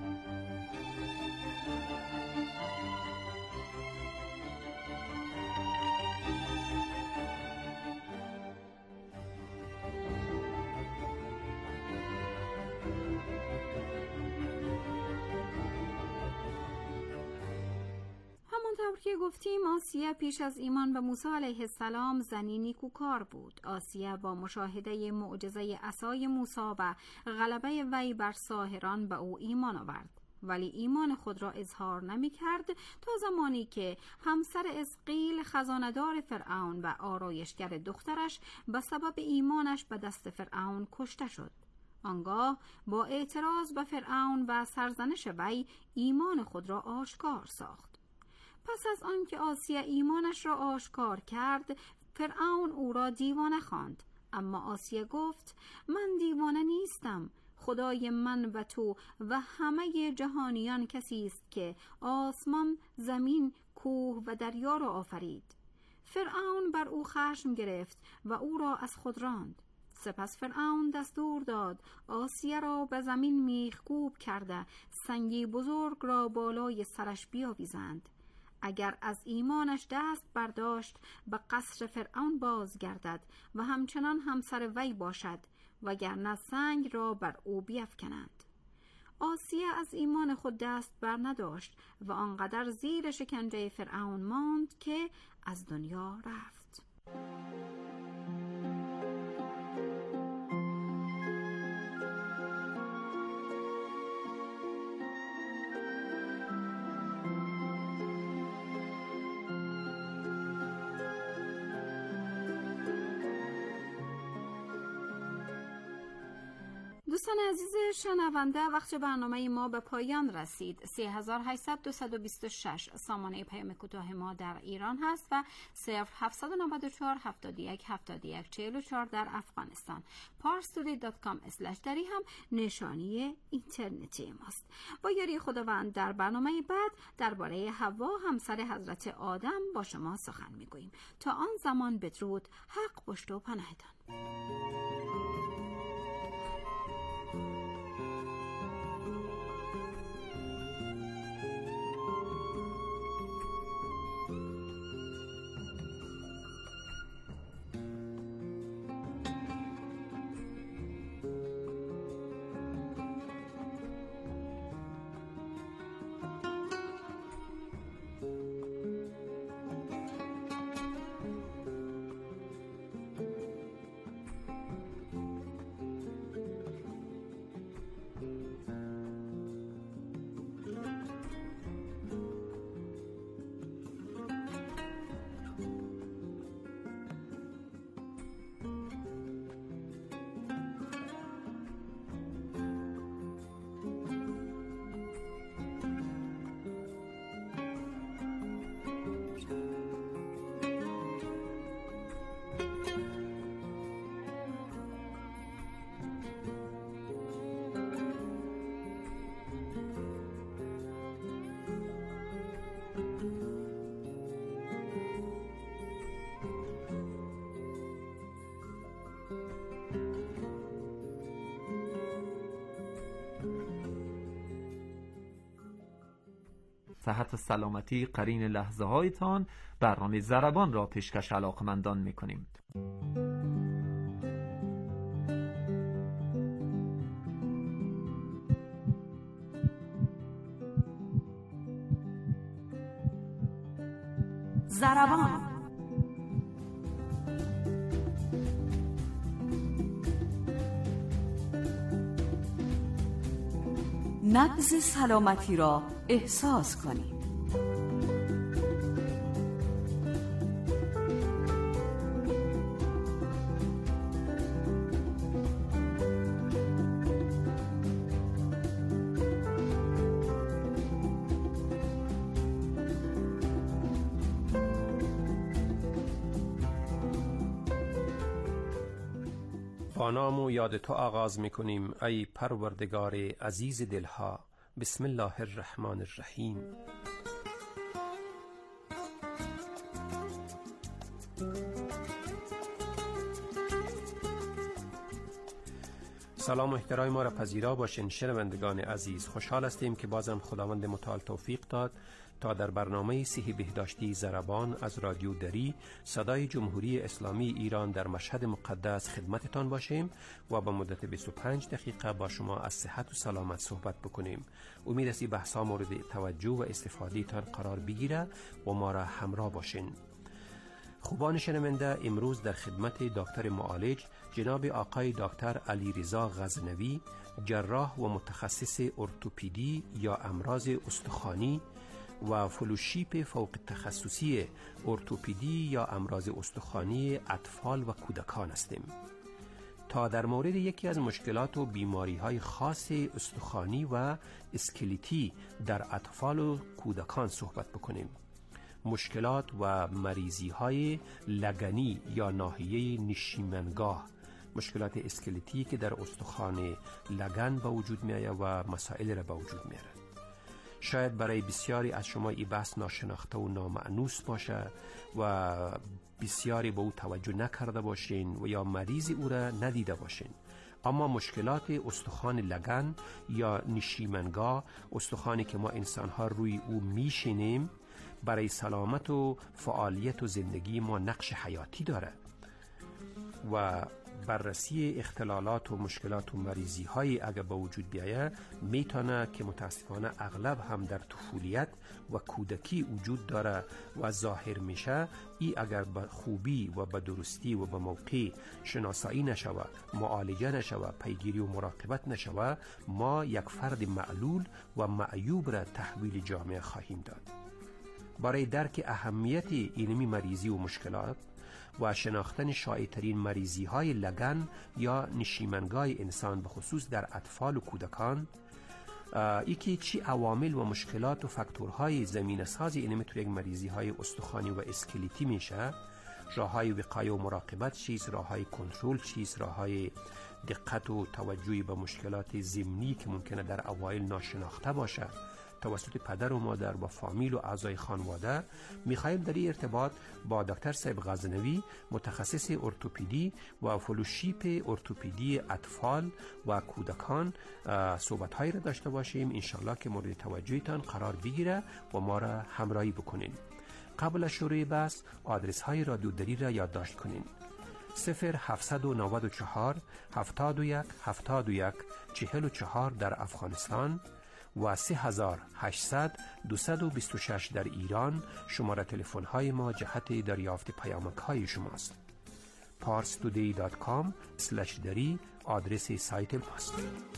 همانطور که گفتیم آسیه پیش از ایمان به موسی علیه السلام زنی نیکوکار بود. آسیه با مشاهده معجزه عصای موسی و غلبه وی بر ساحران به او ایمان آورد، ولی ایمان خود را اظهار نمی کرد تا زمانی که همسر اسقیل خزاندار فرعون و آرایشگر دخترش به سبب ایمانش به دست فرعون کشته شد. آنگاه با اعتراض به فرعون و سرزنش وی ایمان خود را آشکار ساخت. پس از آنکه آسیه ایمانش را آشکار کرد، فرعون او را دیوانه خواند، اما آسیه گفت: من دیوانه نیستم. خدای من و تو و همه جهانیان کسی است که آسمان، زمین، کوه و دریا را آفرید. فرعون بر او خشم گرفت و او را از خود راند. سپس فرعون دستور داد آسیه را به زمین میخکوب کرده سنگی بزرگ را بالای سرش بیاویزند. اگر از ایمانش دست برداشت به قصر فرعون بازگردد و همچنان همسر وی باشد، وگرنه سنگ را بر او بیفکنند. آسیه از ایمان خود دست بر نداشت و آنقدر زیر شکنجه فرعون ماند که از دنیا رفت. دوستان عزیز شنونده، وقت برنامه ما به پایان رسید. 3826 سامانه پیام کوتاه ما در ایران هست و 0794 71 71 44 در افغانستان. parstoday.com/dari هم نشانی اینترنتی ماست. با یاری خداوند در برنامه بعد درباره حوا همسر حضرت آدم با شما سخن میگوییم. تا آن زمان بدرود، حق پشت و پناهتان. صحت و سلامتی قرین لحظه هایتان. برنامه ضربان را پیشکش علاقمندان میکنیم. ضربان. نبض سلامتی را احساس کنید. با نام و یاد تو آغاز می‌کنیم ای پروردگار عزیز دلها. بسم الله الرحمن الرحیم. سلام و احترام ما را پذیرا باشین شنوندگان عزیز. خوشحال هستیم که بازم خداوند متعال توفیق داد تا در برنامه صحی بهداشتی ضربان از رادیو دری صدای جمهوری اسلامی ایران در مشهد مقدس خدمتتان باشیم و با مدت 25 دقیقه با شما از صحت و سلامت صحبت بکنیم. امید است بحث‌ها مورد توجه و استفاده تان قرار بگیره و ما را همراه باشین. خوبان شنونده، امروز در خدمت دکتر معالج جناب آقای دکتر علیرضا غزنوی، جراح و متخصص ارتوپدی یا امراض استخوانی و فلوشیپ فوق تخصصی ارتوپدی یا امراض استخوانی اطفال و کودکان هستیم تا در مورد یکی از مشکلات و بیماری‌های خاص استخوانی و اسکلیتی در اطفال و کودکان صحبت بکنیم. مشکلات و مریضی‌های لگنی یا ناحیه نشیمنگاه، مشکلات اسکلیتی که در استخوان لگن به وجود می‌آید و مسائل را به وجود می‌آورد. شاید برای بسیاری از شما این بحث ناشناخته و نامأنوس باشه و بسیاری به او توجه نکرده باشین و یا مریض او را ندیده باشین. اما مشکلات استخوان لگن یا نشیمنگاه، استخوانی که ما انسان‌ها روی او میشینیم، برای سلامت و فعالیت و زندگی ما نقش حیاتی داره و بررسی اختلالات و مشکلات و مریضی های اگر به وجود بیاید میتونه که متاسفانه اغلب هم در طفولیت و کودکی وجود داره و ظاهر میشه، ای اگر به خوبی و به درستی و به موقع شناسایی نشوه، معالجه نشوه، پیگیری و مراقبت نشوه، ما یک فرد معلول و معیوب را تحویل جامعه خواهیم داد. برای درک اهمیت اینمی مریضی و مشکلات و شناختن شایع‌ترین مریضی های لگن یا نشیمنگاه انسان به خصوص در اطفال و کودکان، یکی چی عوامل و مشکلات و فاکتورهای زمینه سازی اینمی تو یک مریضی های استخوانی و اسکلیتی میشه، راه های وقایه و مراقبت چیست، راه های کنترل چیست، راه های دقت و توجهی به مشکلات ضمنی که ممکنه در اوایل ناشناخته باشه توسط پدر و مادر و فامیل و اعضای خانواده. میخوایم در این ارتباط با دکتر صاحب غزنوی متخصص ارتوپدی و فلوشیپ ارتوپدی اطفال و کودکان صحبت‌هایی را داشته باشیم، انشالله که مورد توجهتان قرار بگیره و ما را همراهی بکنین. قبل از شروع بحث آدرس های رادیو دری را یادداشت کنین: 0794 71 71 44 در افغانستان و 3800 226 در ایران. شماره تلفن های ما جهت دریافت پیامک های شماست. parstoday.com/dari آدرس سایت ماست.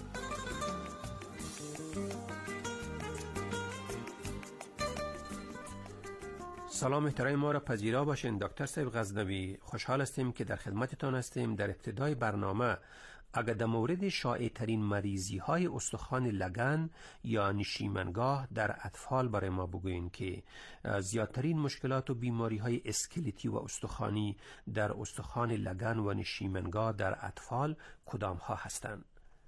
سلام احترام ما را پذیرا باشین. دکتر صاحب غزنوی، خوشحال هستیم که در خدمتتان هستیم. در ابتدای برنامه اگر در مورد شایع ترین مریضی های استخوان لگن یا نشیمنگاه در اطفال برای ما بگوین که زیادترین مشکلات و بیماری های اسکلتی و استخوانی در استخوان لگن و نشیمنگاه در اطفال کدام ها هستند؟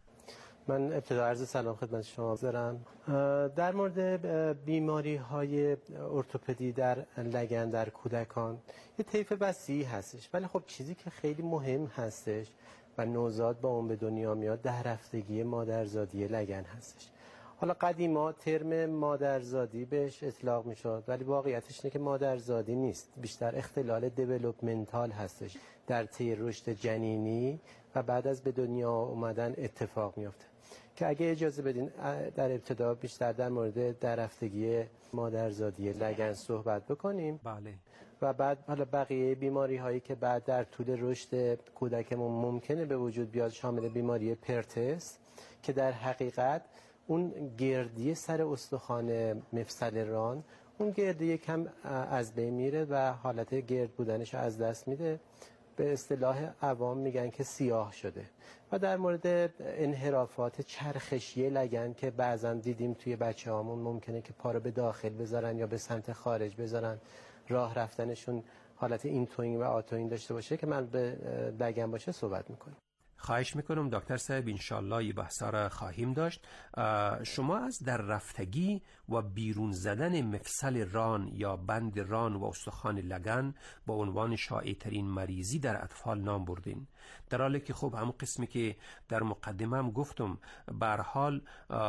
من ابتدا عرض سلام خدمت شما دارم. در مورد بیماری های ارتوپدی در لگن در کودکان یه طیف وسیعی هستش، ولی خب چیزی که خیلی مهم هستش و نوزاد با اون به دنیا میاد در رفتگی مادرزادی لگن هستش. حالا قدیما ترم مادرزادی بهش اطلاق میشد، ولی واقعیتش اینه که مادرزادی نیست، بیشتر اختلال دیولپمنتال هستش، در طی رشد جنینی و بعد از به دنیا اومدن اتفاق میفته. که اگه اجازه بدین در ابتدا بیشتر در مورد در رفتگی مادرزادی لگن صحبت بکنیم. بله. و بعد حالا بقیه بیماری هایی که بعد در طول رشد کودکمون ممکنه به وجود بیاد، شامل بیماری پرتس که در حقیقت اون گردی سر استخوان مفصل ران، اون گردی یکم از بین میره و حالت گرد بودنش از دست میده، به اصطلاح عوام میگن که سیاه شده. و در مورد انحرافات چرخشی لگن که بعضا دیدیم توی بچه هامون ممکنه که پا رو به داخل بذارن یا به سمت خارج بذارن، راه رفتنشون حالت اینتوین و آتوین داشته باشه که من به لگن باشه صحبت میکنم. خواهش میکنم دکتر صاحب، انشالله این بحثا را خواهیم داشت. شما از در رفتگی و بیرون زدن مفصل ران یا بند ران و استخوان لگن با عنوان شایع ترین مریضی در اطفال نام بردین، در حالی که خب همون قسمی که در مقدمه هم گفتم، به هر حال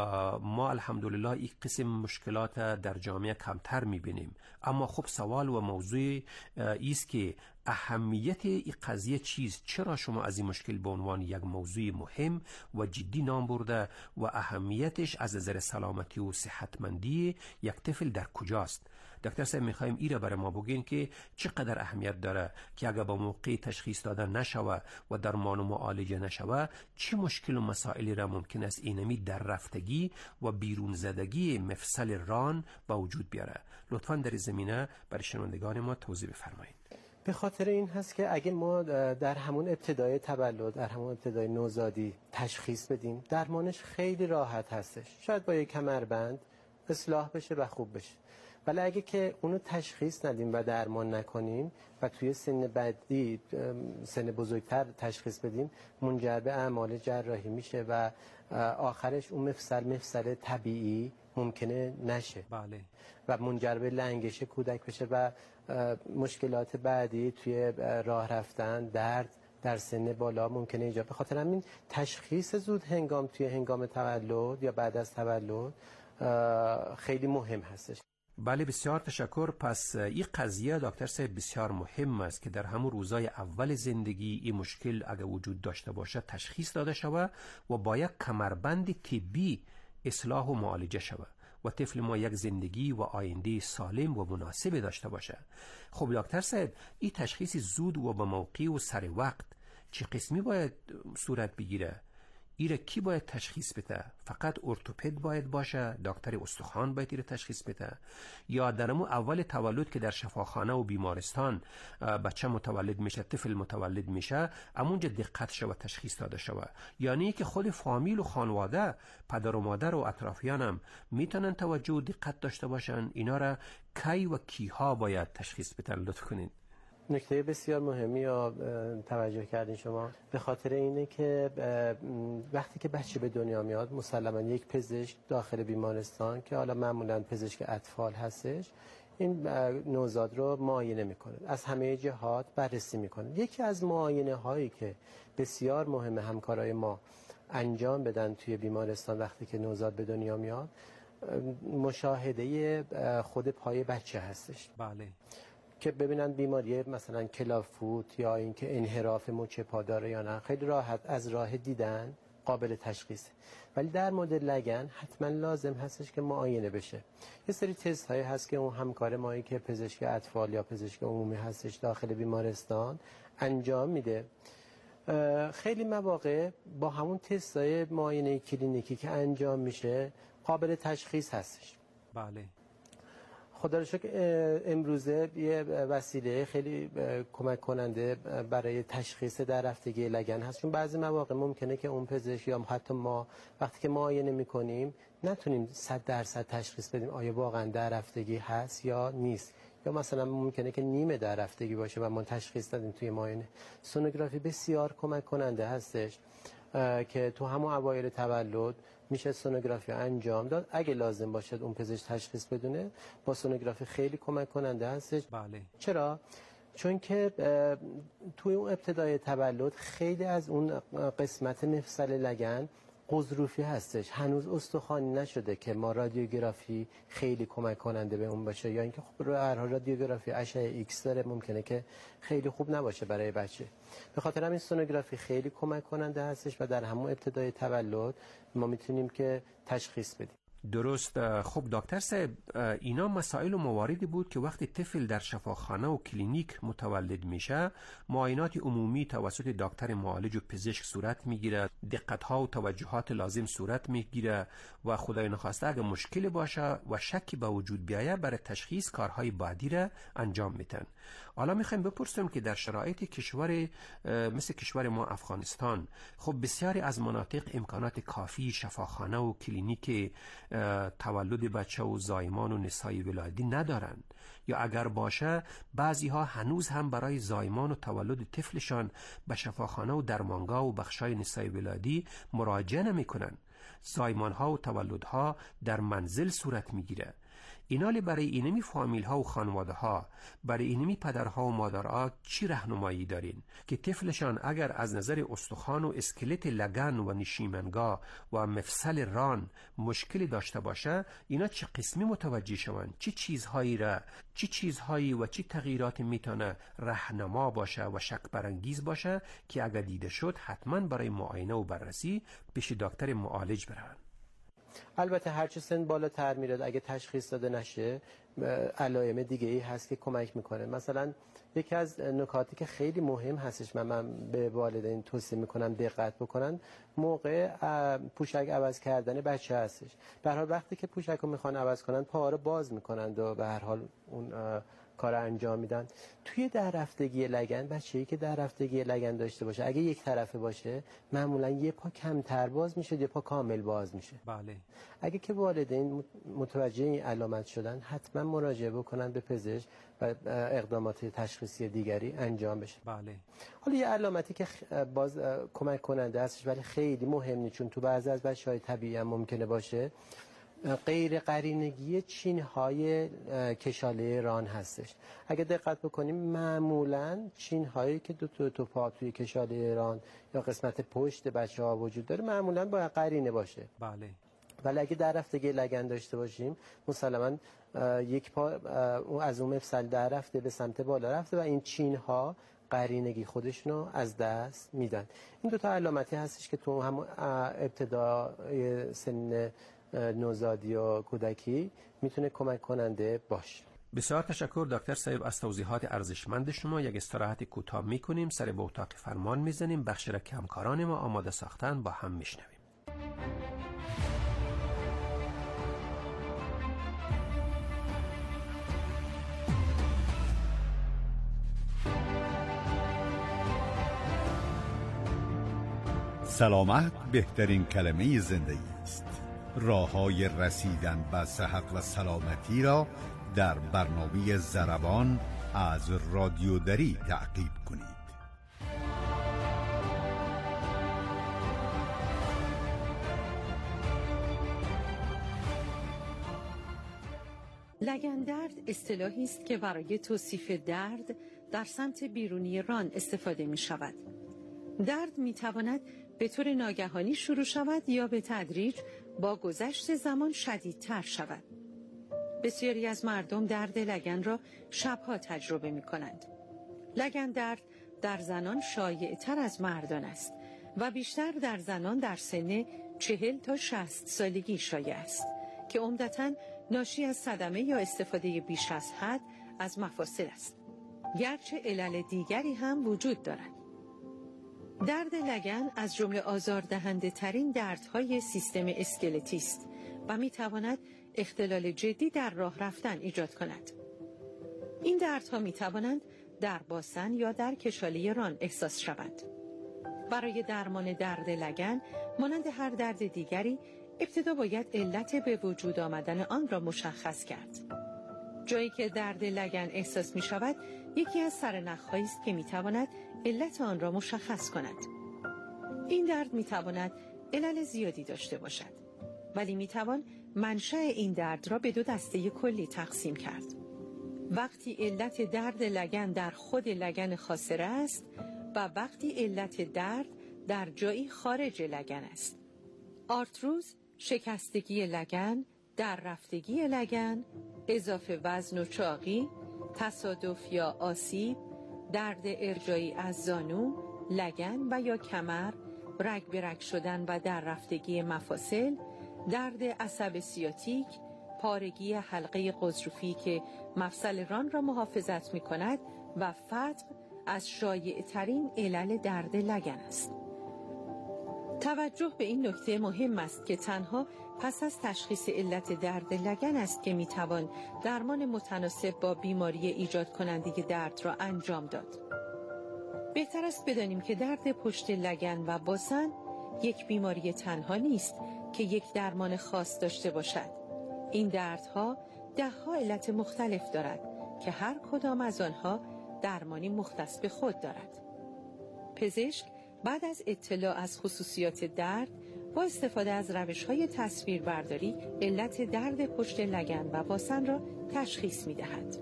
ما الحمدلله این قسم مشکلات در جامعه کمتر میبینیم. اما خب سوال و موضوع ایست که اهمیت این قضیه چیست؟ چرا شما از این مشکل به عنوان یک موضوع مهم و جدی نام برده و اهمیتش از نظر سلامتی و صحتمندی یک طفل در کجاست؟ دکتر صاحب میخوایم این را برای ما بگین که چقدر اهمیت داره که اگر با موقع تشخیص دادن نشوه و درمان و معالجه نشوه، چه مشکل و مسائلی را ممکن است اینمی در رفتگی و بیرون زدگی مفصل ران با وجود بیاره؟ لطفاً در زمینه برای شنوندگان ما توضیح بفرمایید. به خاطر این هست که اگه ما در همون ابتدای تولد، در همون ابتدای نوزادی تشخیص بدیم، درمانش خیلی راحت هستش. شاید با یک کمربند اصلاح بشه و خوب بشه. ولی اگه که اونو تشخیص ندیم و درمان نکنیم و توی سن بعدی، سن بزرگتر تشخیص بدیم، منجر به اعمال جراحی میشه و آخرش اون مفصل طبیعی ممکنه نشه. بله. و منجر به لنگش کودک بشه و مشکلات بعدی توی راه رفتن، درد در سن بالا ممکنه ایجاد. به خاطر همین تشخیص زود هنگام توی هنگام تولد یا بعد از تولد خیلی مهم هستش. بله بسیار تشکر. پس این قضیه دکتر صاحب بسیار مهم است که در همون روزای اول زندگی این مشکل اگر وجود داشته باشه تشخیص داده شود و با یک کمربند طبی اصلاح و معالجه شود و طفل ما یک زندگی و آینده سالم و مناسب داشته باشه. خب دکتر صاحب این تشخیص زود و به موقع و سر وقت چه قسمی باید صورت بگیره؟ ایره کی باید تشخیص بده؟ فقط ارتوپد باید باشه؟ دکتر استخوان باید ایره تشخیص بده؟ یا در همون اول تولد که در شفاخانه و بیمارستان بچه متولد میشه، طفل متولد میشه، همونجا دقت شوه تشخیص داده شوه؟ یعنی که خود فامیل و خانواده، پدر و مادر و اطرافیان هم میتونن توجه و دقت داشته باشن اینا را کی و کیها باید تشخیص بدن؟ لطف کنین. نکته بسیار مهمی رو توجه کردین شما. به خاطر اینه که وقتی که بچه به دنیا میاد مسلما یک پزشک داخل بیمارستان که حالا معمولا پزشک اطفال هستش این نوزاد رو معاینه میکنه، از همه جهات بررسی میکنه. یکی از معاینه هایی که بسیار مهمه همکارای ما انجام بدن توی بیمارستان وقتی که نوزاد به دنیا میاد مشاهده خود پای بچه هستش. بله. که ببینن بیماری مثلا کلافوت یا اینکه انحراف مچ پا داره یا نه. خیلی راحت از راه دیدن قابل تشخیصه. ولی در مورد لگن حتما لازم هستش که معاینه بشه. یه سری تست هایی هست که اون همکار مایی که پزشک اطفال یا پزشک عمومی هستش داخل بیمارستان انجام میده. خیلی مواقع با همون تست های معاینه کلینیکی که انجام میشه قابل تشخیص هستش. بله. خدا رو شکر امروزه یه وسیله خیلی کمک کننده برای تشخیص دررفتگی لگن هست، چون بعضی مواقع ممکنه که اون پزشک یا حتی ما وقتی که معاینه میکنیم نتونیم 100% تشخیص بدیم آیا واقعا دررفتگی هست یا نیست، یا مثلا ممکنه که نیمه دررفتگی باشه و ما تشخیص دادیم توی معاینه. سونوگرافی بسیار کمک کننده هستش که تو همون اوایل تولد میشه سونوگرافی انجام داد. اگه لازم باشه اون پزشک تشخیص بدونه با سونوگرافی خیلی کمک کننده هستش. بله. چرا؟ چون که توی اون ابتدای تولد خیلی از اون قسمت مفصل لگن قضروفی هستش، هنوز استخوانی نشده که ما رادیوگرافی خیلی کمک کننده به اون باشه، یا اینکه خب رادیوگرافی اشعه ایکس داره ممکنه که خیلی خوب نباشه برای بچه. به خاطر همین سونوگرافی خیلی کمک کننده هستش و در همون ابتدای تولد ما میتونیم که تشخیص بدیم. درست. خب دکتر صاحب اینا مسائل و مواردی بود که وقتی طفل در شفاخانه و کلینیک متولد میشه معاینات عمومی توسط دکتر معالج و پزشک صورت میگیره، دقت ها و توجهات لازم صورت میگیره و خدای نخواسته اگه مشکلی باشه و شکی به وجود بیایه برای تشخیص کارهای بعدی را انجام میدن. حالا میخوایم بپرسیم که در شرایط کشور مثل کشور ما افغانستان خب بسیاری از مناطق امکانات کافی شفاخانه و کلینیک تولد بچه و زایمان و نسای ولادتی ندارن، یا اگر باشه بعضی ها هنوز هم برای زایمان و تولد طفلشان به شفاخانه و درمانگاه و بخشای نسای ولادتی مراجعه نمی کنن. زایمان ها و تولد ها در منزل صورت می گیره. اینالی برای اینمی فامیل ها و خانواده ها، برای اینمی پدرها و مادرها چی راهنمایی دارین که طفلشان اگر از نظر استخوان و اسکلت لگن و نشیمنگاه و مفصل ران مشکلی داشته باشه اینا چه قسمی متوجه شوند، چی چیزهایی و چی تغییرات میتونه راهنما باشه و شک برانگیز باشه که اگر دیده شد حتما برای معاینه و بررسی پیش دکتر معالج برن. البته هرچه سن بالاتر میره اگه تشخیص داده نشه علائم دیگه ای هست که کمک میکنه. مثلا یکی از نکاتی که خیلی مهم هستش من به والدین توصیه میکنم دقت بکنن موقع پوشک عوض کردن بچه هستش. به هر حال وقتی که پوشک رو میخوان عوض کنن پاها رو باز میکنن و به هر حال اون کار انجام میدن. توی دررفتگی لگن بچه‌ای که دررفتگی لگن داشته باشه اگه یک طرفه باشه معمولا یه پا کمتر باز میشه، یه پا کامل باز میشه. بله. اگه که والدین متوجه این علامت شدن حتما مراجعه بکنن به پزشک و اقدامات تشخیصی دیگری انجام بشه. بله. حالا یه علامتی که باز کمک کننده هستش ولی خیلی مهم نیست چون تو بعضی از بچه‌های طبیعی هم ممکنه باشه، غیر قرینگی چین‌های کشاله ران هستش. اگه دقت بکنیم معمولاً چین‌هایی که دو پا توی کشاله ران یا قسمت پشت بچه‌ها وجود داره معمولاً باید قرینه باشه. بله. ولی اگه در رفتگی لگن داشته باشیم مسلماً یک پا از اون مفصل در رفته به سمت بالا رفته و این چین ها قرینگی خودشونو از دست میدن. این دو تا علامتی هستش که تو هم ابتدای سن نوزادی و کودکی میتونه کمک کننده باشه. بسیار تشکر دکتر صاحب از توضیحات ارزشمند شما. یک استراحت کوتاه میکنیم، سر به اتاق فرمان میزنیم، بخش را که همکاران ما آماده ساختن با هم میشنویم. سلامت بهترین کلمه زندگی است. راه‌های رسیدن به صحت و سلامتی را در برنامه ضربان از رادیو دری تعقیب کنید. لگندرد اصطلاحی است که برای توصیف درد در سمت بیرونی ران استفاده می شود. درد می تواند به طور ناگهانی شروع شود یا به تدریج با گذشت زمان شدیدتر شود. بسیاری از مردم درد لگن را شبها تجربه می کنند. لگن درد در زنان شایع تر از مردان است و بیشتر در زنان در سن 40 تا 60 سالگی شایع است که عمدتاً ناشی از صدمه یا استفاده بیش از حد از مفاصل است. گرچه علل دیگری هم وجود دارد. درد لگن از جمله آزاردهنده ترین دردهای سیستم اسکلتی است و می تواند اختلال جدی در راه رفتن ایجاد کند. این دردها می توانند در باسن یا در کشاله ران احساس شوند. برای درمان درد لگن مانند هر درد دیگری ابتدا باید علت به وجود آمدن آن را مشخص کرد. جایی که درد لگن احساس می شود یکی از سرنخ‌هایی است که می تواند علت آن را مشخص کند. این درد می تواند علل زیادی داشته باشد، ولی می توان منشأ این درد را به دو دسته کلی تقسیم کرد. وقتی علت درد لگن در خود لگن خاصره است و وقتی علت درد در جایی خارج لگن است. آرتروز، شکستگی لگن، در رفتگی لگن، اضافه وزن و چاقی، تصادف یا آسیب، درد ارجایی از زانو، لگن و یا کمر، رگ به رگ شدن و در رفتگی مفاصل، درد عصب سیاتیک، پارگی حلقه غضروفی که مفصل ران را محافظت می کند و فتق از شایع ترین علل درد لگن است. توجه به این نکته مهم است که تنها پس از تشخیص علت درد لگن است که میتوان درمان متناسب با بیماری ایجاد کننده درد را انجام داد. بهتر است بدانیم که درد پشت لگن و باسن یک بیماری تنها نیست که یک درمان خاص داشته باشد. این دردها 10 علت مختلف دارد که هر کدام از آنها درمانی مختص به خود دارد. پزشک بعد از اطلاع از خصوصیات درد با استفاده از روش‌های تصویربرداری علت درد پشت لگن و باسن را تشخیص می‌دهد.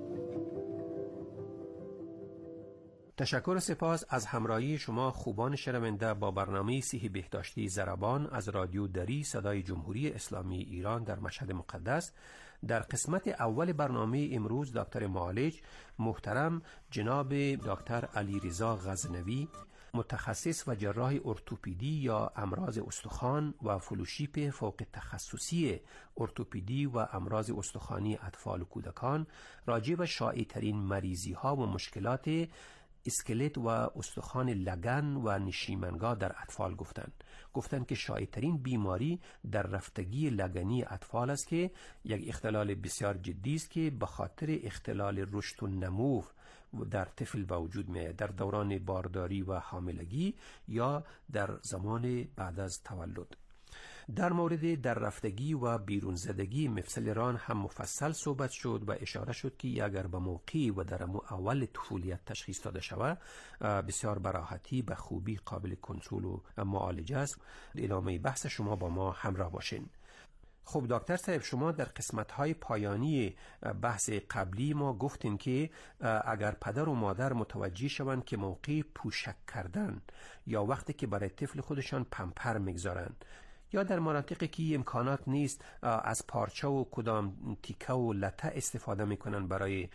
تشکر و سپاس از همراهی شما خوبان شنونده با برنامه صحی بهداشتی ضربان از رادیو دری صدای جمهوری اسلامی ایران در مشهد مقدس. در قسمت اول برنامه امروز دکتر معالج محترم جناب دکتر علیرضا غزنوی، متخصص و جراح ارتوپدی یا امراض استخوان و فلوشیپ فوق تخصصی ارتوپدی و امراض استخوانی اطفال و کودکان راجع به شایع ترین مریضی ها و مشکلات اسکلت و استخوان لگن و نشیمنگاه در اطفال گفتند که شایع ترین بیماری در رفتگی لگنی اطفال است که یک اختلال بسیار جدی است که به خاطر اختلال رشد و نمو در طفل به وجود میاد در دوران بارداری و حاملگی یا در زمان بعد از تولد. در مورد در رفتگی و بیرون زدگی مفصل ران هم مفصل صحبت شد و اشاره شد که اگر به موقع و در اول طفولیت تشخیص داده شود بسیار براحتی به خوبی قابل کنترل و معالجه است. ادامه بحث شما با ما همراه باشین. خب دکتر صاحب، شما در قسمت‌های پایانی بحث قبلی ما گفتین که اگر پدر و مادر متوجه شوند که موقع پوشک کردن یا وقتی که برای طفل خودشان پمپر میگذارن یا در مناطقی که امکانات نیست از پارچه و کدام تیکه و لته استفاده میکنن برای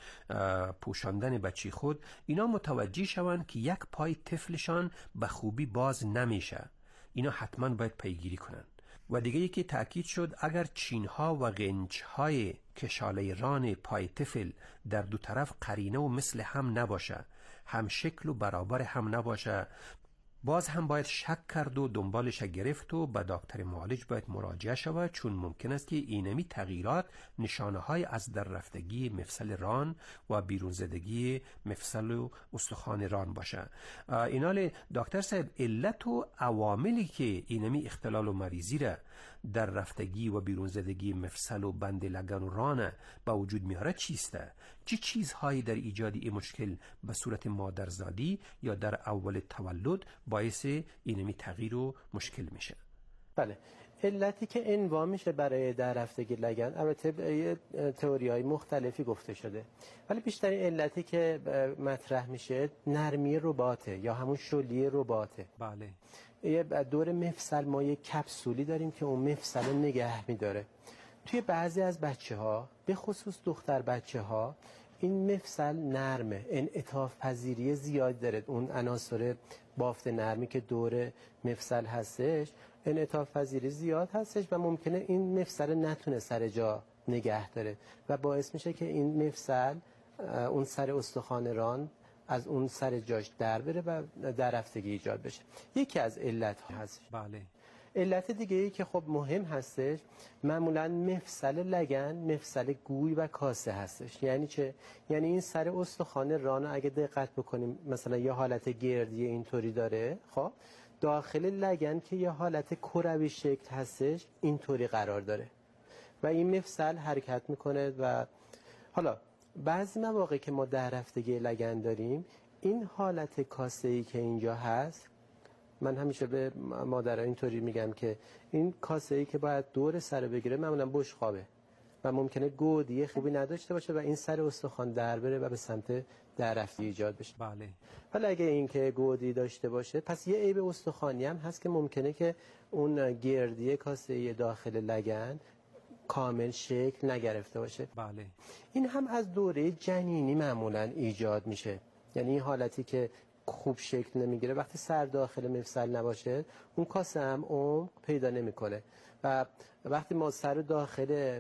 پوشاندن بچه خود، اینا متوجه شوند که یک پای طفلشان به خوبی باز نمیشه. اینا حتما باید پیگیری کنن. و دیگه یکی تأکید شد اگر چینها و غنچهای کشاله ران پای طفل در دو طرف قرینه و مثل هم نباشه، هم شکل و برابر هم نباشه، باز هم باید شک کرد و دنبالش گرفت و به دکتر معالج باید مراجعه شود، چون ممکن است که اینمی تغییرات نشانه های از در رفتگی مفصل ران و بیرون زدگی مفصل و استخوان ران باشه. اینال دکتر صاحب، علت و عواملی که اینمی اختلال و مریضی را در رفتگی و بیرون زدگی مفصل و بند لگن و ران با وجود میاره چیسته؟ چی چیزهایی در ایجاد این مشکل به صورت مادرزادی یا در اول تولد باعث اینمی تغییر و مشکل میشه؟ بله، علتی که عنوان میشه برای در رفتگی لگن، البته تئوری‌های مختلفی گفته شده، ولی بیشترین علتی که مطرح میشه نرمی رباطه یا همون شلی رباطه. بله. یه دور مفصل ما یک کپسولی داریم که اون مفصل رو نگه میداره. توی بعضی از بچه‌ها، به خصوص دختر بچه‌ها، این مفصل نرمه، انعطاف پذیری زیاد داره. اون عناصر بافت نرمی که دور مفصل هستش انعطاف پذیری زیاد هستش و ممکنه این مفصل نتونه سر جا نگه داره و باعث میشه که این مفصل، اون سر استخوان ران از اون سر جاش در بره و در رفتگی ایجاد بشه. یکی از علت‌ها هستش. بله. علت دیگه ای که خب مهم هستش، معمولا مفصل لگن مفصل گوی و کاسه هستش. یعنی چه؟ یعنی این سر استخوان ران اگه دقت بکنیم مثلا یه حالت گردی اینطوری داره، خب داخل لگن که یه حالت کروی شکل هستش اینطوری قرار داره و این مفصل حرکت میکنه. و حالا بعضی مواقع که ما در رفتگی لگن داریم، این حالت کاسه‌ای که اینجا هست، من همیشه به مادرها اینطوری میگم که این کاسه‌ای که باید دور سر بگیره معمولا بشقابه و ممکنه گودی خوبی نداشته باشه و این سر استخوان در بره و به سمت در رفتگی ایجاد بشه. بله. ولی اگه این که گودی داشته باشه، پس یه عیب استخوانی هم هست که ممکنه که اون گردی کاسه‌ای داخل لگن کامل شکل نگرفته باشه. بله. این هم از دوره جنینی معمولا ایجاد میشه. یعنی این حالتی که خوب شکل نمیگیره وقتی سر داخل مفصل نباشه، اون کاسه هم عمق پیدا نمیکنه و وقتی ما سر داخل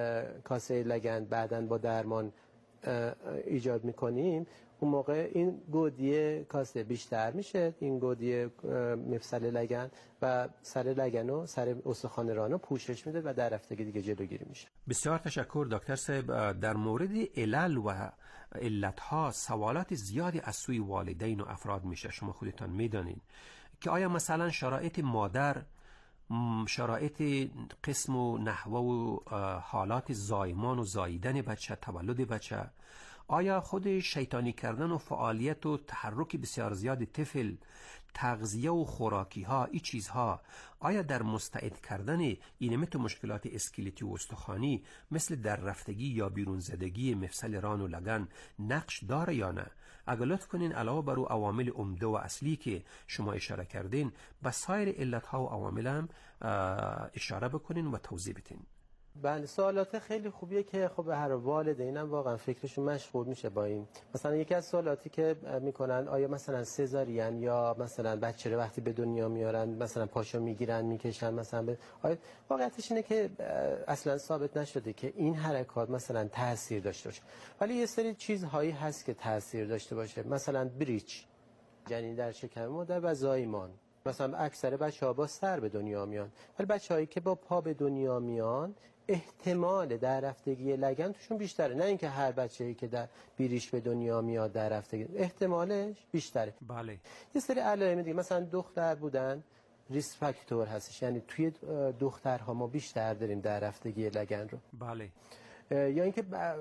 کاسه لگن بعداً با درمان ایجاد میکنیم، اون موقع این گودی کاسه بیشتر میشه، این گودی مفصل لگن و سر لگن و سر استخوان رانو پوشش میده و در رفتگی دیگه جلوگیری میشه. بسیار تشکر دکتر صاحب. در مورد علل و علتها سوالات زیادی از سوی والدین و افراد میشه. شما خودتان میدانید که آیا مثلا شرایط مادر، شرایط قسم و نحوه و حالات زایمان و زاییدن بچه، تولد بچه، آیا خود شیطانی کردن و فعالیت و تحرک بسیار زیاد طفل، تغذیه و خوراکی ها، این چیزها آیا در مستعد کردن اینمت مشکلات اسکلتی و استخوانی مثل در رفتگی یا بیرون زدگی مفصل ران و لگن نقش داره یا نه؟ اگر لطف کنین علاوه بر عوامل عمده و اصلی که شما اشاره کردین، به سایر علتها و عوامل هم اشاره بکنین و توضیح بدین. بله، سوالات خیلی خوبیه که خب هر والدینم واقعا فکرشون مشغول میشه با این. مثلا یکی از سوالاتی که میکنن آیا مثلا سزارین یا مثلا بچه رو وقتی به دنیا میارن مثلا پاشو میگیرن میکشن مثلا آیا واقعیتش اینه که اصلا ثابت نشده که این حرکات مثلا تاثیر داشته باشه، ولی یه سری چیزهایی هست که تاثیر داشته باشه. مثلا بریچ، جنین در شکم مادر و زایمان. مثلا اکثر بچه‌ها با سر به دنیا میان، ولی بچه‌هایی که با پا به دنیا میان احتمال در رفتگی لگن توشون بیشتره. نه اینکه هر بچه‌ای که در بیریش به دنیا میاد در رفتگی، احتمالش بیشتره. بله. یه سری علائم دیگه، مثلا دختر بودن ریسک فاکتور هستش، یعنی توی دخترها ما بیشتر داریم در رفتگی لگن رو. بله. یا اینکه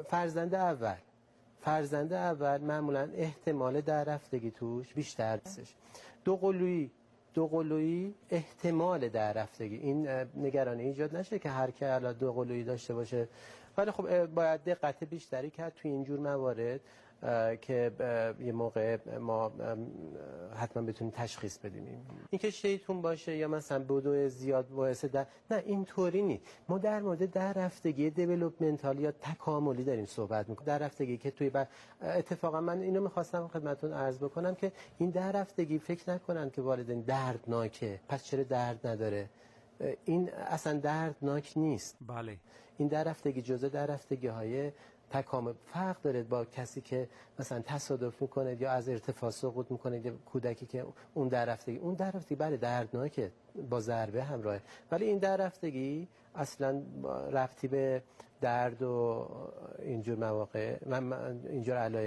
فرزند اول معمولا احتمال در رفتگی توش بیشتر هستش. دو قلویی احتمال در رفتگی، این نگرانی ایجاد نشه که هر کی الان دو قلویی داشته باشه ولی خب باید دقت بیشتری کرد توی اینجور موارد که یه موقع ما حتما بتونیم تشخیص بدیم. اینکه شیطون باشه یا مثلا بدو زیاد باعث نه اینطوری نیست. ما در مورد در رفتگی دیولپمنتال یا تکاملی داریم صحبت میکنیم. در رفتگی که توی اتفاقا من اینو میخواستم خدمتتون عرض بکنم که این در رفتگی فکر نکنن که والدین دردناکه پس چرا درد نداره. این اصلا دردناک نیست. بله. این در رفتگی جزء در رفتگی‌های تکامل فرق داره با کسی که مثلا تصادف میکنه یا از ارتفاع سقوط میکنه یا کودکی که اون در رفتگی بله دردناکه با ضربه همراهه، ولی این در رفتگی اصلا ربطی به درد و اینجور مواقع اینجور علائم